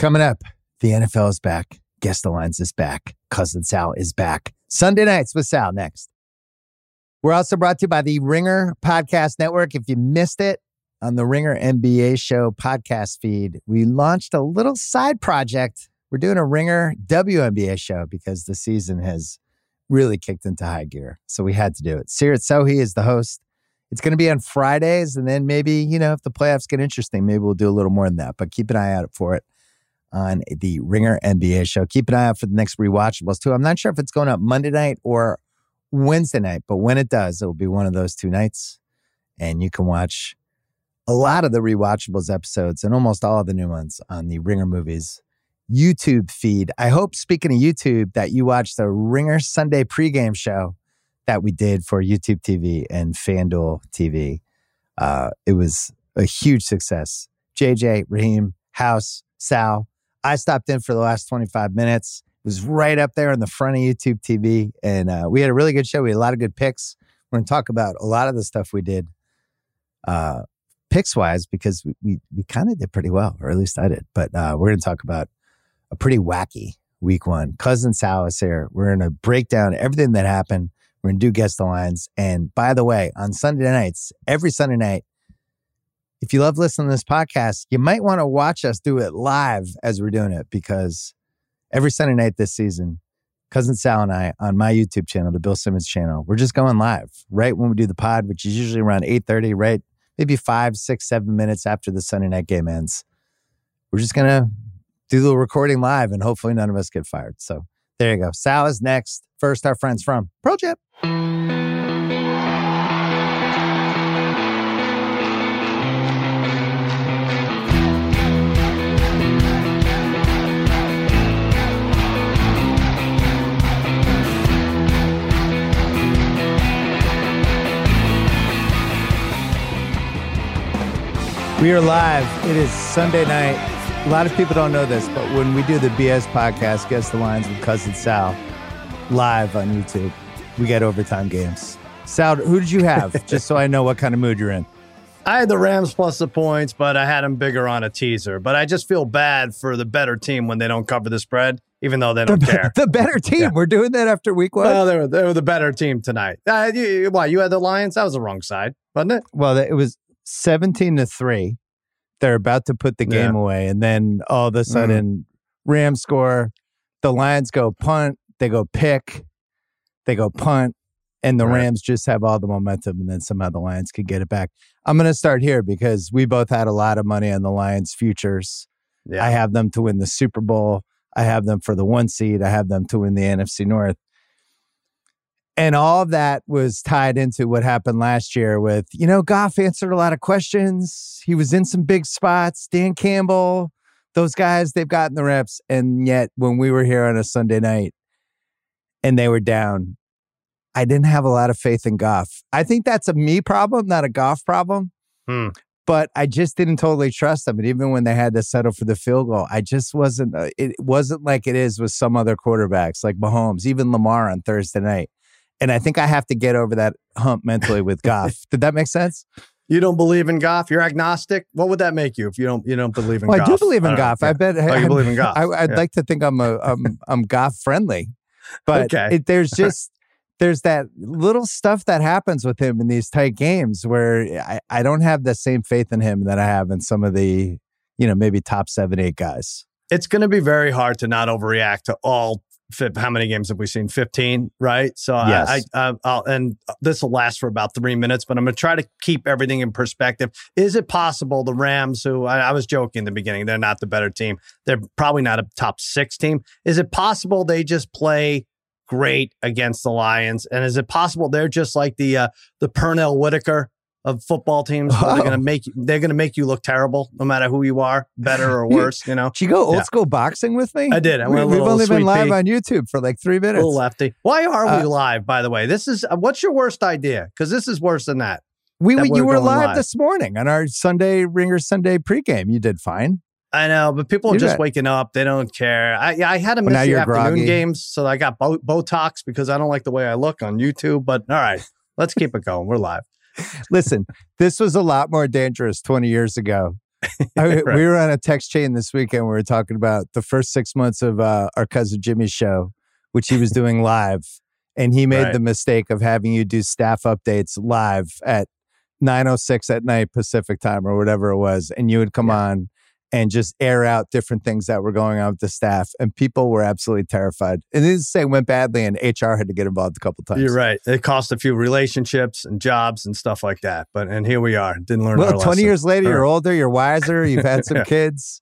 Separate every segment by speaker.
Speaker 1: Coming up, the NFL is back. Guess the Lines is back. Cousin Sal is back. Sunday nights with Sal next. We're also brought to you by the Ringer Podcast Network. If you missed it on the Ringer NBA Show podcast feed, we launched a little side project. We're doing a Ringer WNBA show because the season has really kicked into high gear. So we had to do it. Seerat Sohi is the host. It's going to be on Fridays, and then maybe, if the playoffs get interesting, maybe we'll do a little more than that. But keep an eye out for it on the Ringer NBA show. Keep an eye out for the next Rewatchables, too. I'm not sure if it's going up Monday night or Wednesday night, but when it does, it will be one of those two nights. And you can watch a lot of the Rewatchables episodes and almost all of the new ones on the Ringer Movies YouTube feed. I hope, speaking of YouTube, that you watched the Ringer Sunday pregame show that we did for YouTube TV and FanDuel TV. It was a huge success. JJ, Raheem, House, Sal. I stopped in for the last 25 minutes. It was right up there in the front of YouTube TV. And we had a really good show. We had a lot of good picks. We're going to talk about a lot of the stuff we did picks-wise because we kind of did pretty well, or at least I did. But we're going to talk about a pretty wacky week one. Cousin Sal is here. We're going to break down everything that happened. We're going to do Guess the Lines. And by the way, on Sunday nights, every Sunday night, if you love listening to this podcast, you might want to watch us do it live as we're doing it, because every Sunday night this season, Cousin Sal and I on my YouTube channel, the Bill Simmons channel, we're just going live right when we do the pod, which is usually around 8:30, right? Maybe 5, 6, 7 minutes after the Sunday night game ends. We're just going to do the recording live, and hopefully none of us get fired. So there you go. Sal is next. First, our friends from Pearl Jam. We are live. It is Sunday night. A lot of people don't know this, but when we do the BS podcast, Guess the Lines with Cousin Sal, live on YouTube, we get overtime games. Sal, who did you have? Just so I know what kind of mood you're in.
Speaker 2: I had the Rams plus the points, but I had them bigger on a teaser. But I just feel bad for the better team when they don't cover the spread, even though they don't care.
Speaker 1: The better team. Yeah. We're doing that after week one?
Speaker 2: Well, they were the better team tonight. You had the Lions? That was the wrong side, wasn't it?
Speaker 1: Well, it was 17-3. They're about to put the game away. And then all of a sudden, Rams score. The Lions go punt. They go pick. They go punt. And the Rams just have all the momentum. And then somehow the Lions can get it back. I'm going to start here because we both had a lot of money on the Lions futures. Yeah. I have them to win the Super Bowl. I have them for the 1 seed. I have them to win the NFC North. And all of that was tied into what happened last year with, Goff answered a lot of questions. He was in some big spots. Dan Campbell, those guys, they've gotten the reps. And yet when we were here on a Sunday night and they were down, I didn't have a lot of faith in Goff. I think that's a me problem, not a Goff problem. But I just didn't totally trust them. And even when they had to settle for the field goal, I just wasn't, it wasn't like it is with some other quarterbacks like Mahomes, even Lamar on Thursday night. And I think I have to get over that hump mentally with Goff. Did that make sense?
Speaker 2: You don't believe in Goff? You're agnostic? What would that make you if you don't believe in Goff?
Speaker 1: I do believe in Goff. I bet.
Speaker 2: You believe in Goff?
Speaker 1: I'd like to think I'm Goff friendly, but there's that little stuff that happens with him in these tight games where I don't have the same faith in him that I have in some of the maybe top 7, 8 guys.
Speaker 2: It's going to be very hard to not overreact to all. How many games have we seen? 15, right? So
Speaker 1: yes.
Speaker 2: And this will last for about 3 minutes, but I'm going to try to keep everything in perspective. Is it possible the Rams, who I was joking in the beginning, they're not the better team. They're probably not a top 6 team. Is it possible they just play great against the Lions? And is it possible they're just like the Pernell Whitaker of football teams? They're going to make you look terrible no matter who you are, better or worse.
Speaker 1: Did you go old school boxing with me?
Speaker 2: I did.
Speaker 1: We've only been live on YouTube for like 3 minutes.
Speaker 2: Little lefty. Why are we live, by the way? This is what's your worst idea? Because this is worse than that.
Speaker 1: You were live this morning on our Ringer Sunday pregame. You did fine.
Speaker 2: I know, but people are just waking up. They don't care. I had to miss the afternoon games, so I got Botox because I don't like the way I look on YouTube. But all right, let's keep it going. We're live.
Speaker 1: Listen, this was a lot more dangerous 20 years ago
Speaker 2: Right.
Speaker 1: We were on a text chain this weekend. We were talking about the first 6 months of our cousin Jimmy's show, which he was doing live. And he made the mistake of having you do staff updates live at 9:06 at night Pacific time or whatever it was. And you would come on and just air out different things that were going on with the staff. And people were absolutely terrified. And this thing went badly and HR had to get involved a couple times.
Speaker 2: You're right. It cost a few relationships and jobs and stuff like that. And here we are. Didn't learn our lesson.
Speaker 1: 20 years later, you're older, you're wiser, you've had some kids.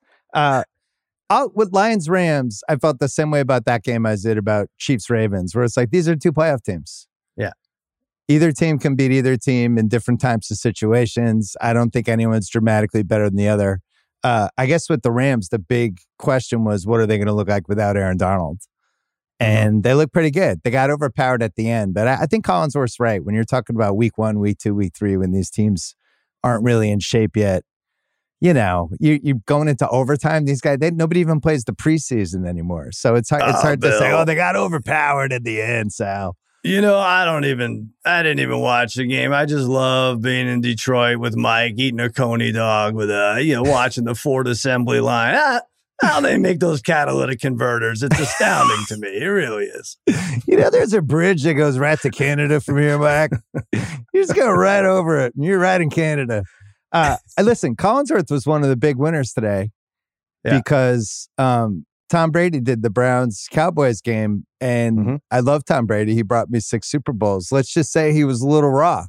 Speaker 1: With Lions-Rams, I felt the same way about that game as I did about Chiefs-Ravens, where it's like, these are two playoff teams.
Speaker 2: Yeah.
Speaker 1: Either team can beat either team in different types of situations. I don't think anyone's dramatically better than the other. I guess with the Rams, the big question was, what are they going to look like without Aaron Donald? And they look pretty good. They got overpowered at the end. But I think Collinsworth's right. When you're talking about week 1, week 2, week 3, when these teams aren't really in shape yet, you know, you're going into overtime. These guys, nobody even plays the preseason anymore. So it's hard to say, oh, they got overpowered at the end, Sal.
Speaker 2: You know, I didn't even watch the game. I just love being in Detroit with Mike, eating a Coney dog with watching the Ford assembly line. How they make those catalytic converters. It's astounding to me. It really is.
Speaker 1: You know, there's a bridge that goes right to Canada from here, Mike. You just go right over it and you're right in Canada. Listen, Collinsworth was one of the big winners today because Tom Brady did the Browns-Cowboys game, and I love Tom Brady. He brought me 6 Super Bowls. Let's just say he was a little raw,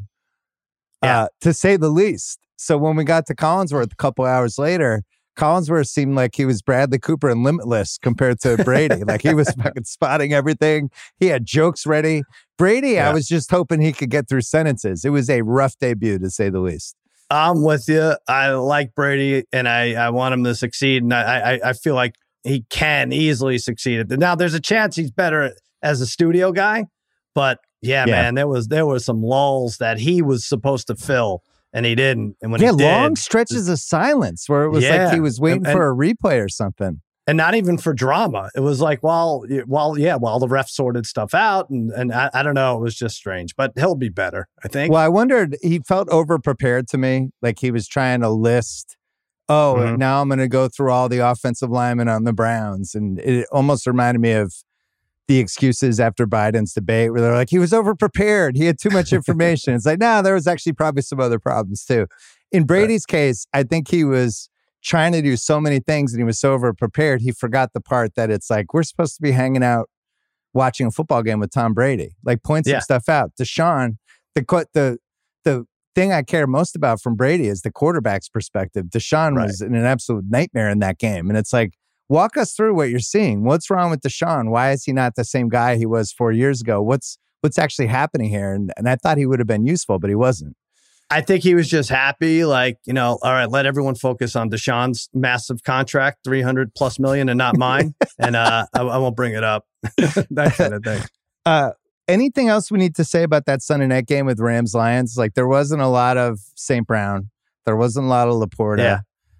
Speaker 1: to say the least. So when we got to Collinsworth a couple hours later, Collinsworth seemed like he was Bradley Cooper in Limitless compared to Brady. Like he was fucking spotting everything. He had jokes ready. Brady, I was just hoping he could get through sentences. It was a rough debut, to say the least.
Speaker 2: I'm with you. I like Brady, and I want him to succeed, and I feel like he can easily succeed. Now, there's a chance he's better as a studio guy, but man, there was some lulls that he was supposed to fill, and he didn't. And when he did,
Speaker 1: long stretches of silence where it was like he was waiting for a replay or something.
Speaker 2: And not even for drama. It was like, while the ref sorted stuff out, and I don't know, it was just strange. But he'll be better, I think.
Speaker 1: Well, I wondered, he felt over-prepared to me, like he was trying to list, now I'm going to go through all the offensive linemen on the Browns. And it almost reminded me of the excuses after Biden's debate, where they're like, he was over-prepared, he had too much information. It's like, no, there was actually probably some other problems too. In Brady's case, I think he was trying to do so many things and he was so over-prepared, he forgot the part that it's like, we're supposed to be hanging out watching a football game with Tom Brady. Like, point some stuff out. Deshaun, the thing I care most about from Brady is the quarterback's perspective. Deshaun was an absolute nightmare in that game. And it's like, walk us through what you're seeing. What's wrong with Deshaun? Why is he not the same guy he was 4 years ago? What's actually happening here? And I thought he would have been useful, but he wasn't.
Speaker 2: I think he was just happy, like, all right, let everyone focus on Deshaun's massive contract, $300+ million, and not mine. And I won't bring it up. That kind of thing.
Speaker 1: Anything else we need to say about that Sunday night game with Rams-Lions? Like, there wasn't a lot of St. Brown. There wasn't a lot of Laporta.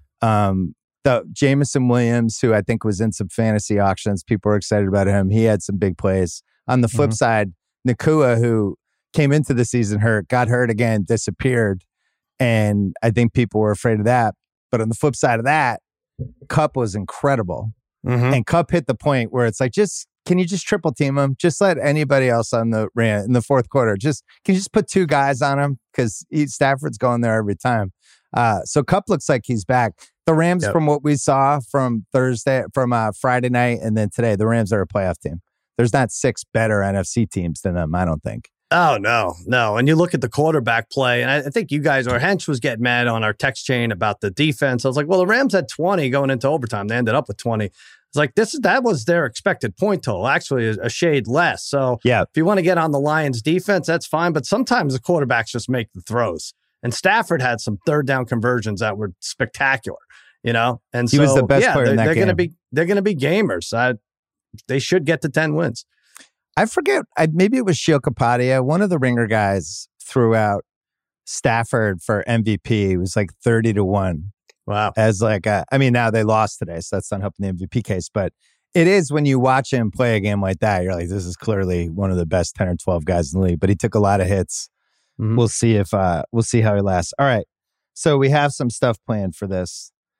Speaker 1: The Jameson Williams, who I think was in some fantasy auctions, people were excited about him. He had some big plays. On the flip side, Nacua, who came into the season hurt, got hurt again, disappeared. And I think people were afraid of that. But on the flip side of that, Kupp was incredible. And Kupp hit the point where it's like, can you just triple team him? Just let anybody else on the run in the fourth quarter. Can you just put 2 guys on him? Because Stafford's going there every time. So Kupp looks like he's back. The Rams, from what we saw from Friday night and then today, the Rams are a playoff team. There's not 6 better NFC teams than them, I don't think.
Speaker 2: Oh, no. And you look at the quarterback play, and I think you guys, or Hench was getting mad on our text chain about the defense. I was like, well, the Rams had 20 going into overtime. They ended up with 20. It's like, that was their expected point total, actually a shade less. So if you want to get on the Lions defense, that's fine. But sometimes the quarterbacks just make the throws. And Stafford had some third down conversions that were spectacular, And
Speaker 1: he was the best player in that game.
Speaker 2: They're going to be gamers. They should get to 10 wins.
Speaker 1: I forget, maybe it was Sheil Kapadia. One of the Ringer guys threw out Stafford for MVP. It was like 30-1.
Speaker 2: Wow.
Speaker 1: As like, now they lost today, so that's not helping the MVP case. But it is, when you watch him play a game like that, you're like, this is clearly one of the best 10 or 12 guys in the league. But he took a lot of hits. We'll see how he lasts. All right. So we have some stuff planned for this.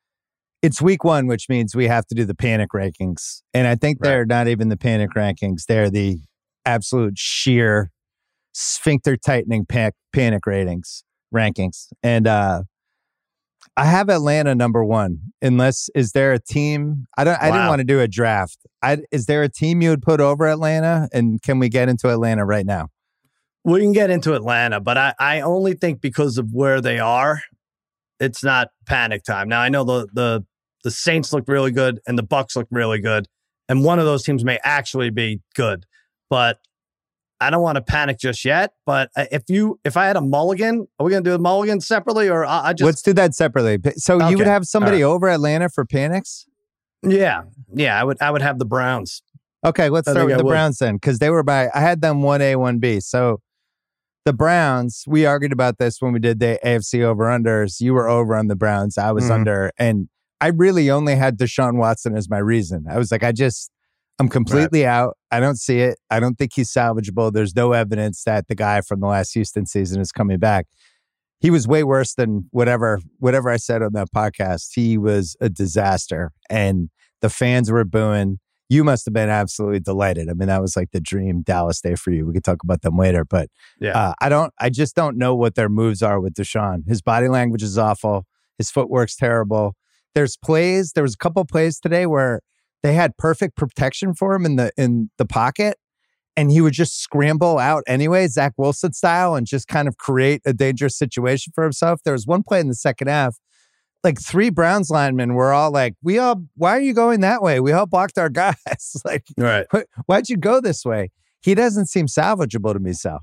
Speaker 1: It's week 1, which means we have to do the panic rankings. And I think they're not even the panic rankings. They're the absolute sheer sphincter tightening panic rankings. And I have Atlanta number 1. Unless, is there a team? I didn't want to do a draft. Is there a team you would put over Atlanta? And can we get into Atlanta right now?
Speaker 2: We can get into Atlanta, but I only think because of where they are, it's not panic time. Now, I know the Saints look really good and the Bucks look really good, and one of those teams may actually be good, but I don't want to panic just yet. But if I had a mulligan, are we going to do a mulligan separately, or I just...
Speaker 1: Let's do that separately. So okay. You would have somebody over Atlanta for panics?
Speaker 2: Yeah. I would have the Browns.
Speaker 1: Okay, let's start with the Browns then, because I had them 1A, 1B. So the Browns, we argued about this when we did the AFC over-unders. You were over on the Browns. I was under. And I really only had Deshaun Watson as my reason. I was like, I'm completely out. I don't see it. I don't think he's salvageable. There's no evidence that the guy from the last Houston season is coming back. He was way worse than whatever I said on that podcast. He was a disaster. And the fans were booing. You must have been absolutely delighted. I mean, that was like the dream Dallas day for you. We could talk about them later, but I just don't know what their moves are with Deshaun. His body language is awful. His footwork's terrible. There was a couple plays today where they had perfect protection for him in the pocket, and he would just scramble out anyway, Zach Wilson style, and just kind of create a dangerous situation for himself. There was one play in the second half, like 3 Browns linemen were all like, why are you going that way? We all blocked our guys. Like, why'd you go this way? He doesn't seem salvageable to me, Sal.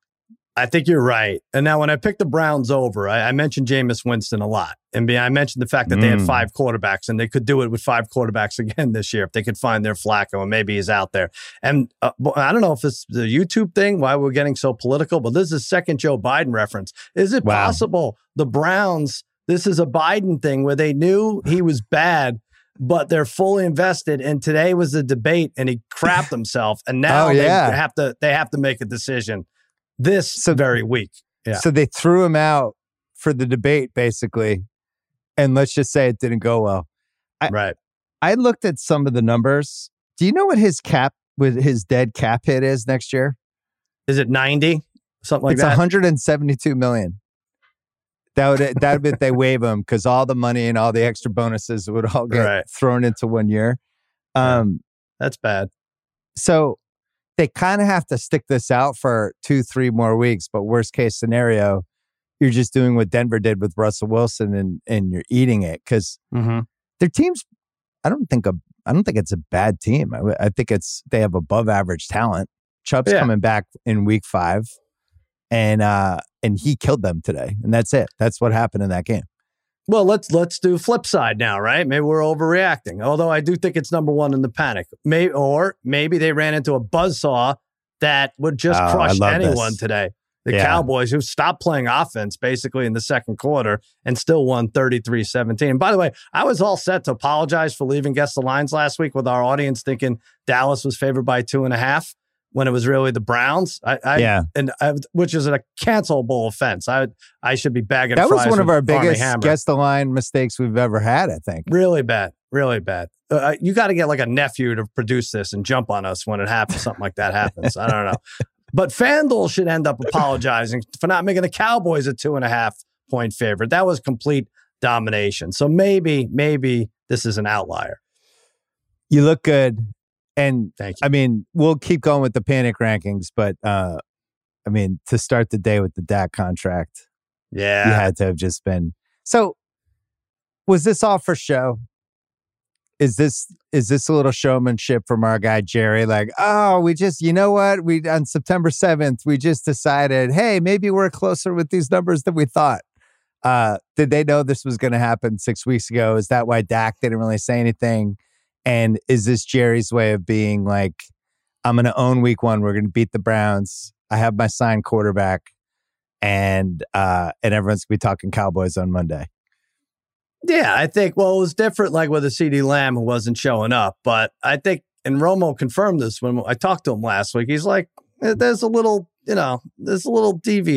Speaker 2: I think you're right. And now when I picked the Browns over, I mentioned Jameis Winston a lot. And I mentioned the fact that they had 5 quarterbacks, and they could do it with 5 quarterbacks again this year if they could find their Flacco, and maybe he's out there. And I don't know if it's the YouTube thing, why we're getting so political, but this is a second Joe Biden reference. Is it possible the Browns... This is a Biden thing where they knew he was bad, but they're fully invested. And today was the debate, and he crapped himself. And now they have to make a decision this very week. Yeah.
Speaker 1: So they threw him out for the debate, basically. And let's just say it didn't go well. I looked at some of the numbers. Do you know what his dead cap hit is next year?
Speaker 2: Is it 90? Something like that?
Speaker 1: It's 172 million. That would be if they waive him, because all the money and all the extra bonuses would all get thrown into 1 year.
Speaker 2: That's bad.
Speaker 1: So they kind of have to stick this out for 2-3 more weeks. But worst case scenario, you're just doing what Denver did with Russell Wilson, and you're eating it, because their teams. I don't think it's a bad team. I think they have above average talent. Chubb's coming back in week 5. And he killed them today, and that's it. That's what happened in that game.
Speaker 2: Well, let's do flip side now, right? Maybe we're overreacting. Although I do think it's number 1 in the panic. Maybe they ran into a buzzsaw that would just crush anyone today. The Cowboys, who stopped playing offense basically in the second quarter and still won 33-17. And by the way, I was all set to apologize for leaving Guess the Lines last week with our audience thinking Dallas was favored by 2.5. When it was really the Browns, which is a cancelable offense. I should be bagging.
Speaker 1: That was one of our biggest Guess the Line mistakes we've ever had, I think.
Speaker 2: Really bad. You got to get like a nephew to produce this and jump on us when it happens. Something like that happens. I don't know. But FanDuel should end up apologizing for not making the Cowboys a 2.5 point favorite. That was complete domination. So maybe this is an outlier.
Speaker 1: You look good. And I mean, we'll keep going with the panic rankings, but I mean, to start the day with the Dak contract, you had to have just been. So, was this all for show? Is this a little showmanship from our guy Jerry? Like, we just, you know what? On September 7th, we just decided, hey, maybe we're closer with these numbers than we thought. Did they know this was going to happen 6 weeks ago? Is that why Dak didn't really say anything? And is this Jerry's way of being like, I'm going to own week 1. We're going to beat the Browns. I have my signed quarterback, and everyone's going to be talking Cowboys on Monday.
Speaker 2: Yeah, I think, it was different like with the CeeDee Lamb who wasn't showing up. But I think, and Romo confirmed this when I talked to him last week, he's like, there's a little deviance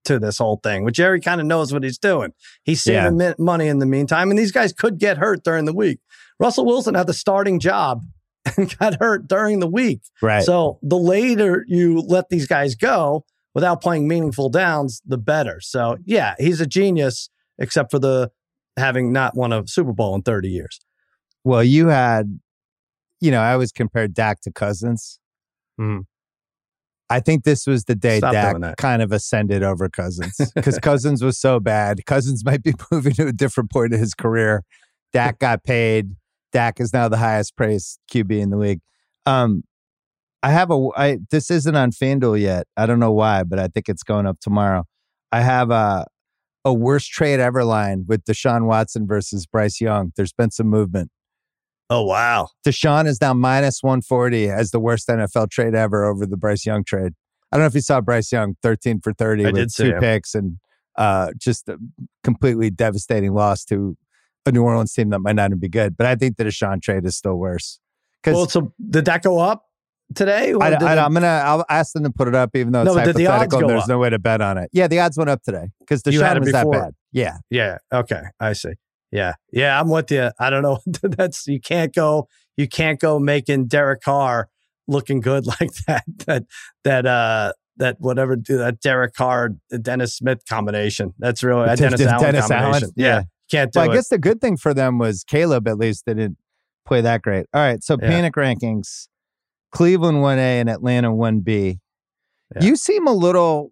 Speaker 2: to this whole thing. But Jerry kind of knows what he's doing. He's saving money in the meantime, and these guys could get hurt during the week. Russell Wilson had the starting job and got hurt during the week.
Speaker 1: Right.
Speaker 2: So the later you let these guys go without playing meaningful downs, the better. So yeah, he's a genius, except for the having not won a Super Bowl in 30 years.
Speaker 1: Well, you had, I always compared Dak to Cousins.
Speaker 2: Mm-hmm.
Speaker 1: I think this was the day
Speaker 2: Stop
Speaker 1: Dak kind of ascended over Cousins because Cousins was so bad. Cousins might be moving to a different point of his career. Dak got paid. Dak is now the highest praised QB in the league. This isn't on FanDuel yet. I don't know why, but I think it's going up tomorrow. I have a worst trade ever line with Deshaun Watson versus Bryce Young. There's been some movement.
Speaker 2: Oh, wow.
Speaker 1: Deshaun is now minus 140 as the worst NFL trade ever over the Bryce Young trade. I don't know if you saw Bryce Young 13 for 30 with 2 picks and just a completely devastating loss to a New Orleans team that might not even be good. But I think the Deshaun trade is still worse.
Speaker 2: Well, so did that go up today?
Speaker 1: I'll ask them to put it up, even though it's hypothetical and there's no way to bet on it. Yeah, the odds went up today because Deshaun was that bad. Yeah.
Speaker 2: Yeah. Okay. I see. Yeah. Yeah. I'm with you. I don't know. You can't go making Derek Carr looking good like that. That Derek Carr, Dennis Smith combination. That's really a Dennis Allen combination. Yeah. Can't do it.
Speaker 1: I guess the good thing for them was Caleb at least didn't play that great. All right. So panic rankings, Cleveland 1A and Atlanta 1B. Yeah. You seem a little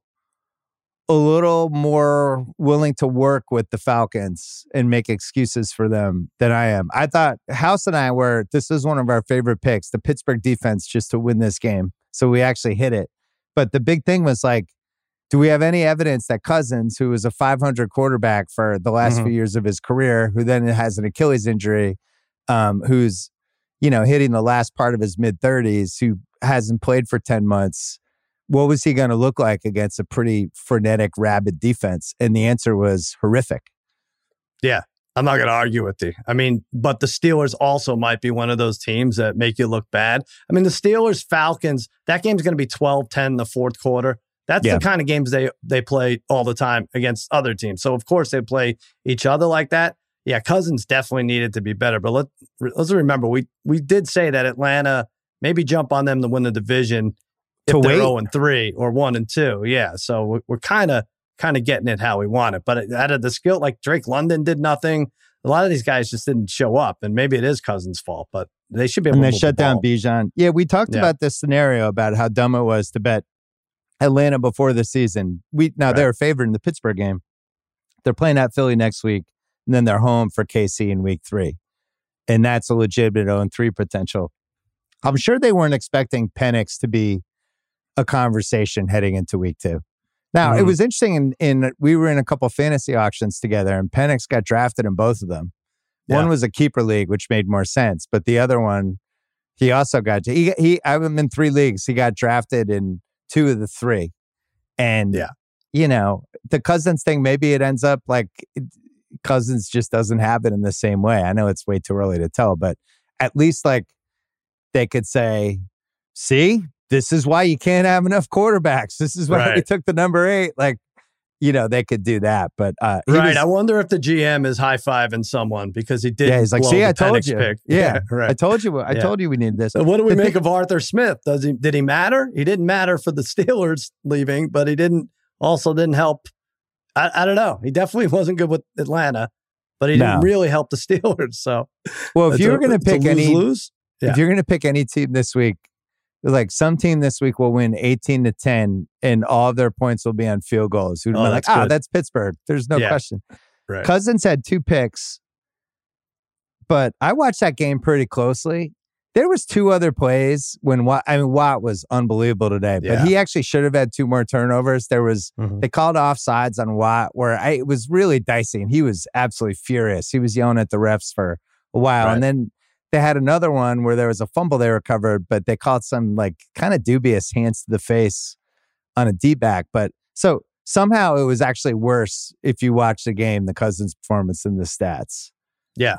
Speaker 1: more willing to work with the Falcons and make excuses for them than I am. I thought House and I this is one of our favorite picks, the Pittsburgh defense, just to win this game. So we actually hit it. But the big thing was like, do we have any evidence that Cousins, who was a 500 quarterback for the last few years of his career, who then has an Achilles injury, who's, hitting the last part of his mid-30s, who hasn't played for 10 months, what was he going to look like against a pretty frenetic, rabid defense? And the answer was horrific.
Speaker 2: Yeah, I'm not going to argue with you. I mean, but the Steelers also might be one of those teams that make you look bad. I mean, the Steelers, Falcons, that game's going to be 12-10 in the fourth quarter. That's the kind of games they play all the time against other teams. So, of course, they play each other like that. Yeah, Cousins definitely needed to be better. But let's remember, we did say that Atlanta maybe jump on them to win the division if they're 0-3 or 1-2. Yeah, so we're kind of getting it how we want it. But out of the skill, like Drake London did nothing. A lot of these guys just didn't show up, and maybe it is Cousins' fault, but they should be able to move
Speaker 1: shut down Bijan. Yeah, we talked about this scenario about how dumb it was to bet Atlanta before the season. They're favored in the Pittsburgh game. They're playing at Philly next week, and then they're home for KC in week 3. And that's a legitimate 0-3 potential. I'm sure they weren't expecting Penix to be a conversation heading into week 2. Now, it was interesting we were in a couple fantasy auctions together, and Penix got drafted in both of them. One was a keeper league, which made more sense, but the other one, he also got I'm in 3 leagues. He got drafted in 2 of the 3. And, the Cousins thing, maybe it ends up like Cousins just doesn't have it in the same way. I know it's way too early to tell, but at least like they could say, see, this is why you can't have enough quarterbacks. This is why we took the number 8. Like, they could do that. But
Speaker 2: I wonder if the GM is high-fiving someone because he did.
Speaker 1: Yeah, he's like, see, I told you.
Speaker 2: Pick.
Speaker 1: Yeah, right. I told you. I told you we needed this.
Speaker 2: So what do we make of Arthur Smith? Did he matter? He didn't matter for the Steelers leaving, but he didn't help. I don't know. He definitely wasn't good with Atlanta, but he didn't really help the Steelers. So,
Speaker 1: well, if you're going to pick if you're going to pick any team this week, like some team this week will win 18-10 and all of their points will be on field goals. Who'd be like, that's Pittsburgh. There's no question.
Speaker 2: Right.
Speaker 1: Cousins had 2 picks, but I watched that game pretty closely. There was 2 other plays when Watt was unbelievable today, but he actually should have had 2 more turnovers. There was they called offsides on Watt where it was really dicey, and he was absolutely furious. He was yelling at the refs for a while, and then they had another one where there was a fumble they recovered, but they called some like kind of dubious hands to the face on a D-back. But so somehow it was actually worse if you watch the game, the Cousins performance in the stats.
Speaker 2: Yeah.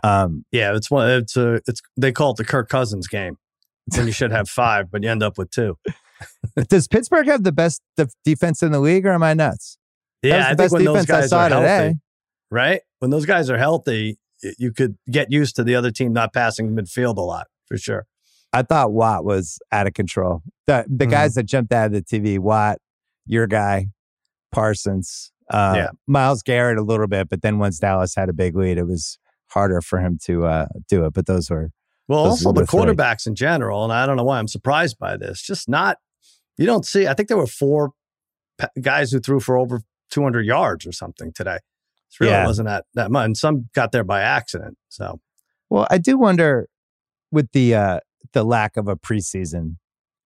Speaker 2: They call it the Kirk Cousins game when you should have 5, but you end up with 2.
Speaker 1: Does Pittsburgh have the best defense in the league, or am I nuts?
Speaker 2: Yeah, I think when those guys are healthy,
Speaker 1: today.
Speaker 2: right? When those guys are healthy, you could get used to the other team not passing midfield a lot, for sure.
Speaker 1: I thought Watt was out of control. The guys that jumped out of the TV, Watt, your guy, Parsons, Myles Garrett a little bit, but then once Dallas had a big lead, it was harder for him to do it. But those were
Speaker 2: also the quarterbacks in general, and I don't know why I'm surprised by this. Just not, you don't see. I think there were 4 guys who threw for over 200 yards or something today. It really wasn't that much, and some got there by accident. So,
Speaker 1: well, I do wonder with the lack of a preseason.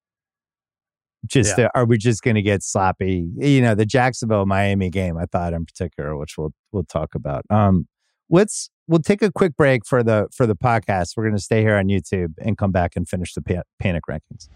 Speaker 1: Are we just going to get sloppy? You know, the Jacksonville-Miami game, I thought in particular, which we'll talk about. We'll take a quick break for the podcast. We're going to stay here on YouTube and come back and finish the panic rankings.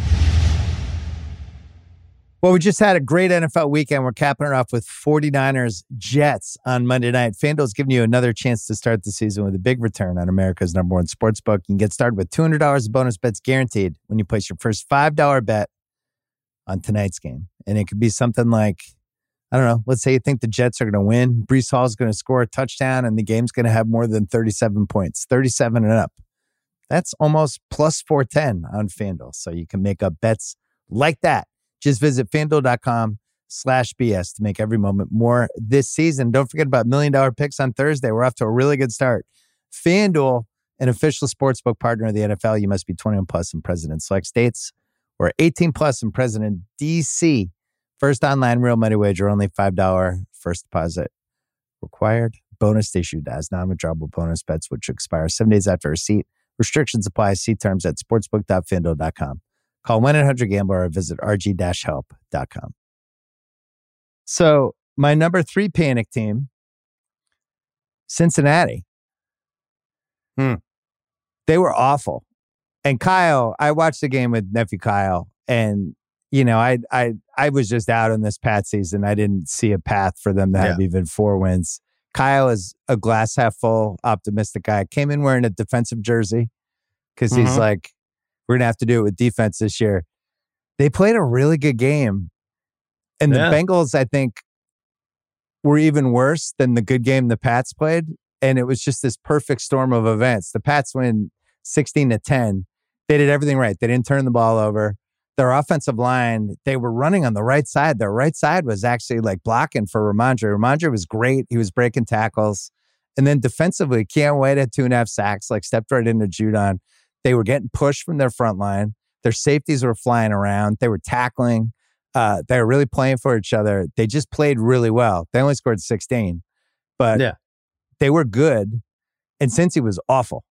Speaker 1: Well, we just had a great NFL weekend. We're capping it off with 49ers Jets on Monday night. FanDuel's giving you another chance to start the season with a big return on America's #1 sportsbook. You can get started with $200 of bonus bets guaranteed when you place your first $5 bet on tonight's game. And it could be something like, I don't know, let's say you think the Jets are going to win. Breece Hall is going to score a touchdown and the game's going to have more than 37 points, 37 and up. That's almost plus 410 on FanDuel. So you can make up bets like that. Just visit FanDuel.com/BS to make every moment more this season. Don't forget about $1 Million Picks on Thursday. We're off to a really good start. FanDuel, an official sportsbook partner of the NFL. You must be 21 plus and present in select states or 18 plus and present in D.C. First online real money wager, only $5 first deposit required. Bonus issued as non-withdrawable bonus bets, which expire 7 days after receipt. Restrictions apply. See terms at sportsbook.fanduel.com. Call 1-800-GAMBLER or visit rg-help.com. So my number 3 panic team, Cincinnati. They were awful. And Kyle, I watched the game with nephew Kyle, and you know, I was just out on this Pat season. I didn't see a path for them to have even 4 wins. Kyle is a glass half full, optimistic guy. Came in wearing a defensive jersey because he's like, we're going to have to do it with defense this year. They played a really good game. And the Bengals, I think, were even worse than the good game the Pats played. And it was just this perfect storm of events. The Pats win 16-10. They did everything right. They didn't turn the ball over. Their offensive line, they were running on the right side. Their right side was actually like blocking for Ramondre. Ramondre was great. He was breaking tackles. And then defensively, Keon Wade had 2.5 sacks, like stepped right into Judon. They were getting pushed from their front line. Their safeties were flying around. They were tackling. They were really playing for each other. They just played really well. They only scored 16, but they were good. And Cincy was awful.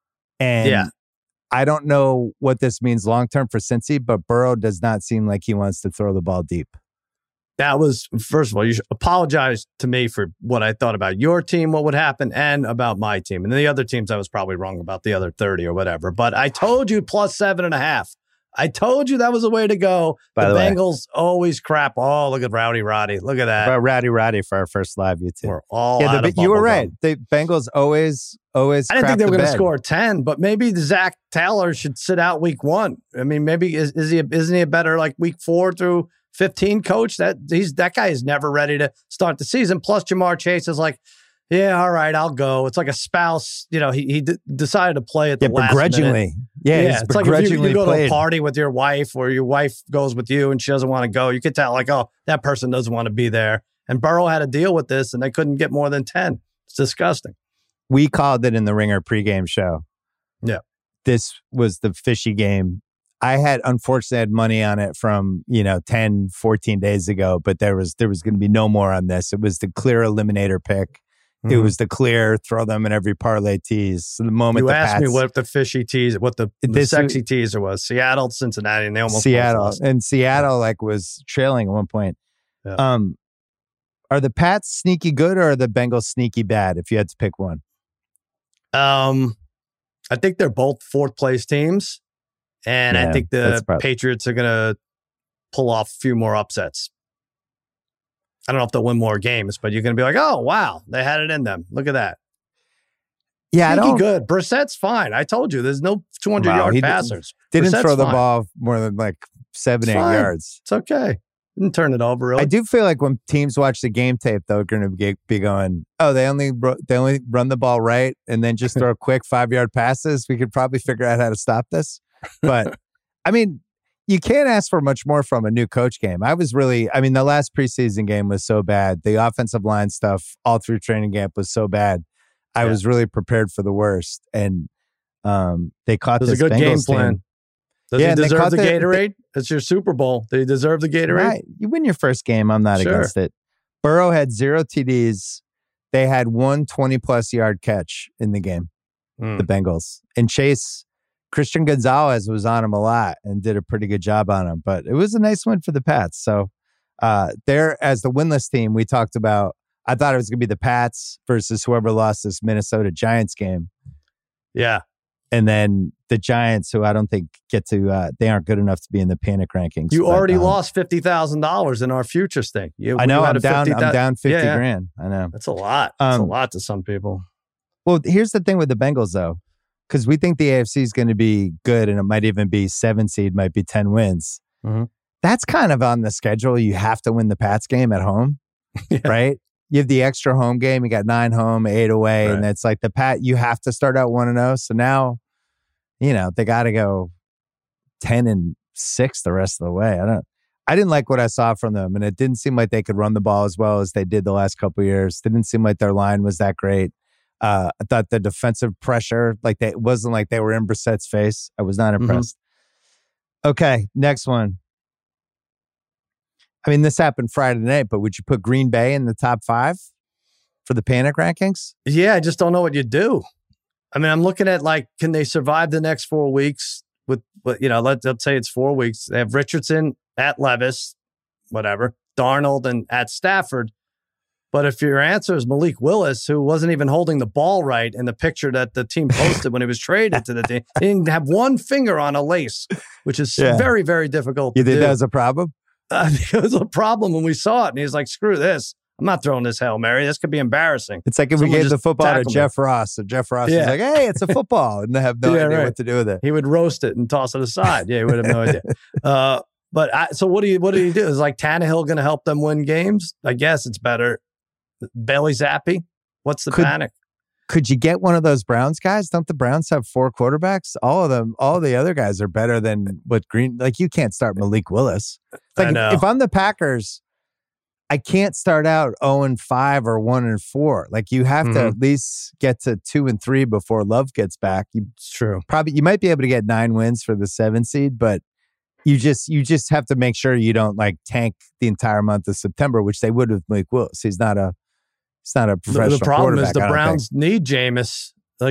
Speaker 1: And I don't know what this means long-term for Cincy, but Burrow does not seem like he wants to throw the ball deep.
Speaker 2: That was, first of all, you should apologize to me for what I thought about your team, what would happen, and about my team. And the other teams, I was probably wrong about the other 30 or whatever. But I told you plus 7.5. I told you that was the way to go. The Bengals always crap. Oh, look at Rowdy Roddy. Look at that.
Speaker 1: Rowdy Roddy for our first live YouTube.
Speaker 2: We're all out of
Speaker 1: you were right. The Bengals always
Speaker 2: I didn't think they were going to score 10, but maybe Zach Taylor should sit out week 1. I mean, maybe isn't he a better like week 4 through 15 coach? That guy is never ready to start the season. Plus Jamar Chase is like, yeah, all right, I'll go. It's like a spouse. You know, he decided to play at the last
Speaker 1: begrudgingly.
Speaker 2: minute.
Speaker 1: It's
Speaker 2: like if you go to a party with your wife or your wife goes with you and she doesn't want to go, you could tell like, oh, that person doesn't want to be there. And Burrow had to deal with this and they couldn't get more than 10. It's disgusting.
Speaker 1: We called it in the Ringer pregame show.
Speaker 2: Yeah.
Speaker 1: This was the fishy game. I had unfortunately money on it from, 10, 14 days ago, but there was going to be no more on this. It was the clear eliminator pick. It was the clear throw them in every parlay tease. So the moment
Speaker 2: you asked me what the fishy tease, what the sexy teaser was, Seattle, Cincinnati, and they almost
Speaker 1: Seattle was trailing at one point. Yeah. Are the Pats sneaky good or are the Bengals sneaky bad? If you had to pick one,
Speaker 2: I think they're both 4th place teams, and I think the Patriots are going to pull off a few more upsets. I don't know if they'll win more games, but you're going to be like, oh, wow, they had it in them. Look at that.
Speaker 1: Yeah,
Speaker 2: I don't. Good. Brissett's fine. I told you, there's no 200-yard passers.
Speaker 1: Didn't throw the ball more than like 7-8 yards.
Speaker 2: It's okay. Didn't turn it over, really.
Speaker 1: I do feel like when teams watch the game tape, they're going to be going, "Oh, they only run the ball right, and then just throw quick 5-yard passes. We could probably figure out how to stop this." But I mean, you can't ask for much more from a new coach game. The last preseason game was so bad. The offensive line stuff all through training camp was so bad. I was really prepared for the worst, and they caught this
Speaker 2: a good
Speaker 1: Bengals
Speaker 2: game plan.
Speaker 1: team.
Speaker 2: Does he deserve the Gatorade? It's your Super Bowl. Do you deserve the Gatorade?
Speaker 1: Right. You win your first game. I'm not against it. Burrow had 0 TDs. They had one 20-plus yard catch in the game, the Bengals. And Christian Gonzalez was on him a lot and did a pretty good job on him. But it was a nice win for the Pats. So there, as the winless team, we talked about, I thought it was going to be the Pats versus whoever lost this Minnesota Giants game.
Speaker 2: Yeah.
Speaker 1: And then the Giants, who I don't think they aren't good enough to be in the panic rankings.
Speaker 2: You already lost $50,000 in our futures thing.
Speaker 1: I know. I'm down 50 grand. I know.
Speaker 2: That's a lot. That's a lot to some people.
Speaker 1: Well, here's the thing with the Bengals, though, because we think the AFC is going to be good, and it might even be 7 seed, might be 10 wins.
Speaker 2: Mm-hmm.
Speaker 1: That's kind of on the schedule. You have to win the Pats game at home, right? You have the extra home game. You got 9 home, 8 away, and it's like you have to start out 1-0. So now, they got to go 10-6 the rest of the way. I didn't like what I saw from them, and it didn't seem like they could run the ball as well as they did the last couple of years. It didn't seem like their line was that great. I thought the defensive pressure, it wasn't like they were in Brissett's face. I was not impressed. Okay, next one. I mean, this happened Friday night, but would you put Green Bay in the top 5 for the panic rankings?
Speaker 2: Yeah, I just don't know what you do. I mean, I'm looking at can they survive the next 4 weeks with let's say it's 4 weeks. They have Richardson at Levis, whatever, Darnold and at Stafford. But if your answer is Malik Willis, who wasn't even holding the ball right in the picture that the team posted when he was traded to the team, he didn't have one finger on a lace, which is very, very difficult to do.
Speaker 1: You think that was a problem?
Speaker 2: It was a problem when we saw it. And he's like, screw this. I'm not throwing this Hail Mary. This could be embarrassing.
Speaker 1: It's like if we gave the football to Jeff Ross. So Jeff Ross is like, hey, it's a football. And they have no idea what to do with it.
Speaker 2: He would roast it and toss it aside. Yeah, he would have no idea. So what do you do? Is Tannehill going to help them win games? I guess it's better. Bailey Zappi? What's the panic?
Speaker 1: Could you get one of those Browns guys? Don't the Browns have 4 quarterbacks? All the other guys are better than what Green. You can't start Malik Willis.
Speaker 2: I know.
Speaker 1: If I'm the Packers, I can't start out 0-5 or 1-4. You have to at least get to 2-3 before Love gets back.
Speaker 2: It's true.
Speaker 1: You might be able to get 9 wins for the 7 seed, but you just have to make sure you don't tank the entire month of September, which they would with Malik Willis. He's not a professional.
Speaker 2: The problem is the Browns need Jameis.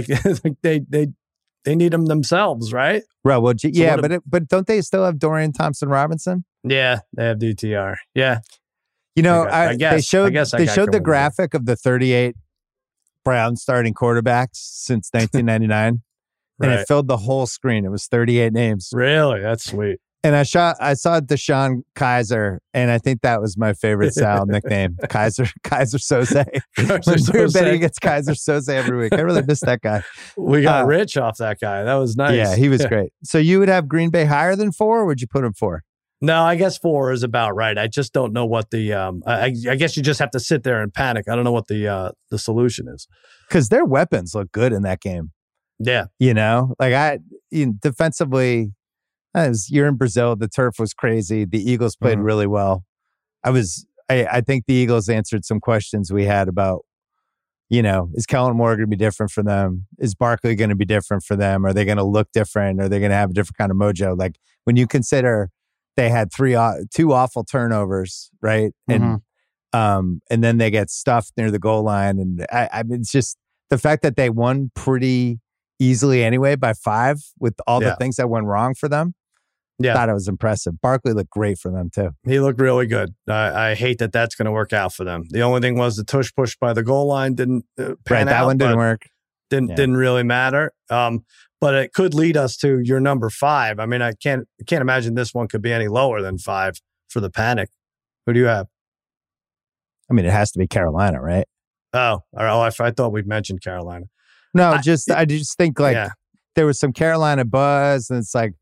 Speaker 2: They need him themselves, right?
Speaker 1: Right. Well, but don't they still have Dorian Thompson-Robinson?
Speaker 2: Yeah, they have DTR. Yeah.
Speaker 1: I guess they showed the graphic of the 38 Browns starting quarterbacks since 1999, and it filled the whole screen. It was 38 names.
Speaker 2: Really? That's sweet.
Speaker 1: And I saw Deshaun Kaiser, and I think that was my favorite Sal nickname, Kaiser Soze. We were betting against Kaiser Soze every week. I really missed that guy.
Speaker 2: We got rich off that guy. That was nice.
Speaker 1: Yeah, he was great. So you would have Green Bay higher than 4, or would you put him 4?
Speaker 2: No, I guess 4 is about right. I just don't know what the. I guess you just have to sit there and panic. I don't know what the solution is,
Speaker 1: because their weapons look good in that game.
Speaker 2: Yeah,
Speaker 1: defensively. You're in Brazil. The turf was crazy. The Eagles played really well. I think the Eagles answered some questions we had about, is Kellen Moore going to be different for them? Is Barkley going to be different for them? Are they going to look different? Are they going to have a different kind of mojo? When you consider they had 2 awful turnovers, right? And then they get stuffed near the goal line. And it's just the fact that they won pretty easily anyway by 5 with all the things that went wrong for them. Yeah, thought it was impressive. Barkley looked great for them too.
Speaker 2: He looked really good. I hate that that's going to work out for them. The only thing was the tush push by the goal line didn't pan out.
Speaker 1: That one didn't work.
Speaker 2: Didn't really matter. But it could lead us to your number 5. I mean, I can't imagine this one could be any lower than 5 for the panic. Who do you have?
Speaker 1: I mean, it has to be Carolina, right?
Speaker 2: Oh, I thought we'd mentioned Carolina.
Speaker 1: No, I just think there was some Carolina buzz, and it's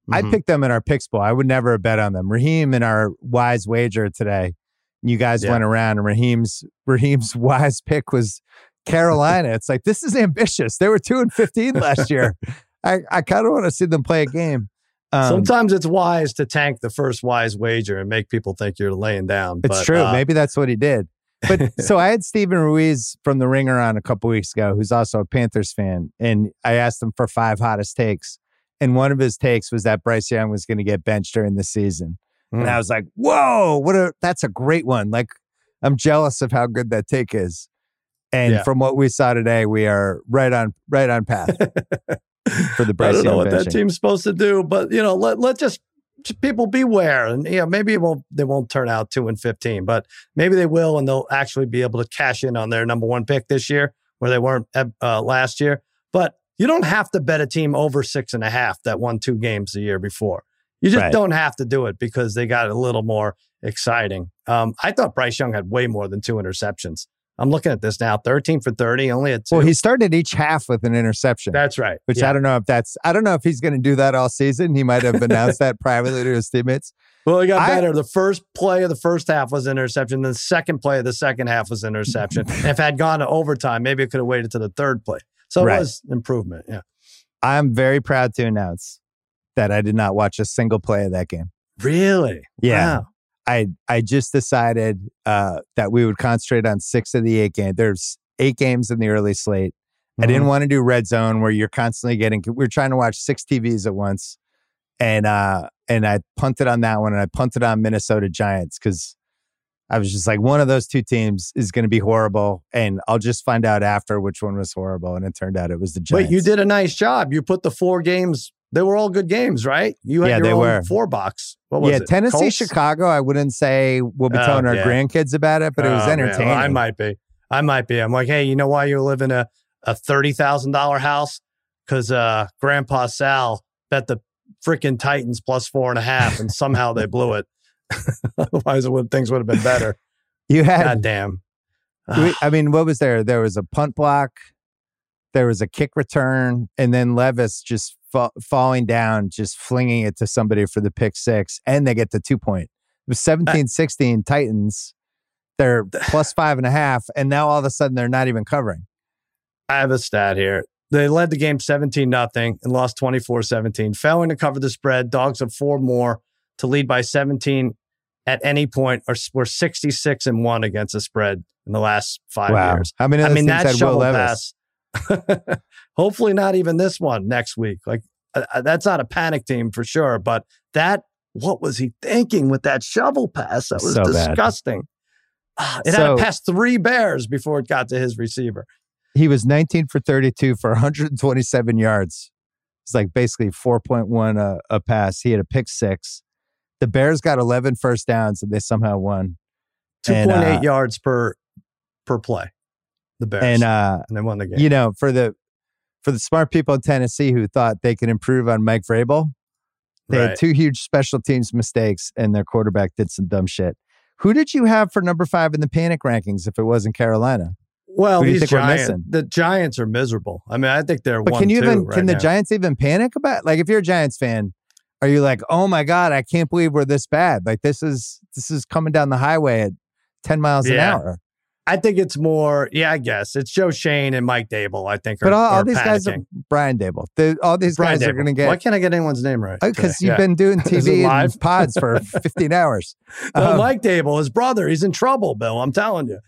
Speaker 1: I picked them in our picks bowl. I would never have bet on them. Raheem in our wise wager today, you guys went around and Raheem's wise pick was Carolina. It's like, this is ambitious. They were 2-15 last year. I kind of want to see them play a game.
Speaker 2: Sometimes it's wise to tank the first wise wager and make people think you're laying down.
Speaker 1: It's true. Maybe that's what he did. But so I had Steven Ruiz from The Ringer on a couple weeks ago, who's also a Panthers fan. And I asked him for 5 hottest takes. And one of his takes was that Bryce Young was going to get benched during the season. And I was like, whoa, that's a great one. Like, I'm jealous of how good that take is. And from what we saw today, we are right on path for the Bryce Young.
Speaker 2: I don't know what
Speaker 1: benching.
Speaker 2: that team's supposed to do, but let just people beware. And maybe they won't turn out 2-15, but maybe they will, and they'll actually be able to cash in on their number 1 pick this year, where they weren't last year. But you don't have to bet a team over 6.5 that won 2 games the year before. You just don't have to do it because they got a little more exciting. I thought Bryce Young had way more than 2 interceptions. I'm looking at this now, 13 for 30, only at 2.
Speaker 1: Well, he started each half with an interception.
Speaker 2: That's right.
Speaker 1: Which I don't know if he's going to do that all season. He might have announced that privately to his teammates.
Speaker 2: Well, it got better. The first play of the first half was an interception. Then the second play of the second half was an interception. And if it had gone to overtime, maybe it could have waited to the third play. So it was improvement. Yeah.
Speaker 1: I'm very proud to announce that I did not watch a single play of that game.
Speaker 2: Really?
Speaker 1: Yeah.
Speaker 2: Wow.
Speaker 1: I just decided that we would concentrate on 6 of the 8 games. There's 8 games in the early slate. I didn't want to do red zone where you're constantly we're trying to watch 6 TVs at once. And I punted on that one, and I punted on Minnesota Giants because I was just like, one of those 2 teams is going to be horrible, and I'll just find out after which one was horrible. And it turned out it was the Giants.
Speaker 2: Wait, you did a nice job. You put the 4 games. They were all good games, right? You had your own 4-box. What was it?
Speaker 1: Tennessee,
Speaker 2: Colts?
Speaker 1: Chicago. I wouldn't say we'll be telling our grandkids about it, but it was entertaining.
Speaker 2: Well, I might be. I'm like, hey, you know why you live in a $30,000 house? Because Grandpa Sal bet the freaking Titans plus 4.5, and somehow they blew it. Otherwise, things would have been better.
Speaker 1: You had
Speaker 2: goddamn.
Speaker 1: I mean, what was there? There was a punt block, there was a kick return, and then Levis just falling down, just flinging it to somebody for the pick 6, and they get the 2-point. It was 17-16 Titans. They're plus 5.5, and now all of a sudden they're not even covering.
Speaker 2: I have a stat here. They led the game 17-0 and lost 24-17, failing to cover the spread. Dogs have 4 more to lead by 17 at any point, or were 66-1 against the spread in the last 5 years.
Speaker 1: How many of those teams had Will Levis?
Speaker 2: Hopefully not even this one next week. Like that's not a panic team for sure, but what was he thinking with that shovel pass? That was so disgusting. It had to pass 3 Bears before it got to his receiver.
Speaker 1: He was 19 for 32 for 127 yards. It's like basically 4.1 a pass. He had a pick 6. The Bears got 11 first downs and they somehow won.
Speaker 2: 2.8 yards per play. The Bears. And they won the game.
Speaker 1: You know, for the smart people in Tennessee who thought they could improve on Mike Vrabel, they had 2 huge special teams mistakes and their quarterback did some dumb shit. Who did you have for number 5 in the panic rankings if it wasn't Carolina?
Speaker 2: Well, the Giants are miserable. I mean, I think they're 1-2
Speaker 1: can the Giants even panic about? Like, if you're a Giants fan, are you like, oh my God, I can't believe we're this bad? Like, this is coming down the highway at 10 miles an hour.
Speaker 2: I think it's more, I guess. It's Joe Shane and Mike Dable, I think.
Speaker 1: But all these guys are Brian Dable. All these guys are going to get...
Speaker 2: Why can't I get anyone's name right?
Speaker 1: Because you've been doing TV and pods for 15 hours.
Speaker 2: Mike Dable, his brother, he's in trouble, Bill. I'm telling you.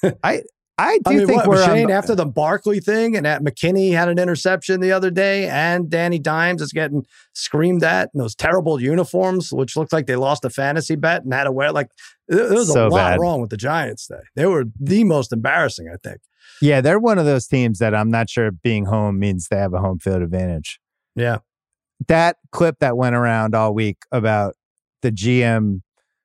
Speaker 1: I think we're
Speaker 2: Shane, after the Barkley thing, and that McKinney had an interception the other day, and Danny Dimes is getting screamed at in those terrible uniforms, which looked like they lost a fantasy bet and had to wear there was a lot wrong with the Giants today. They were the most embarrassing, I think.
Speaker 1: Yeah, they're one of those teams that I'm not sure being home means they have a home field advantage.
Speaker 2: Yeah.
Speaker 1: That clip that went around all week about the GM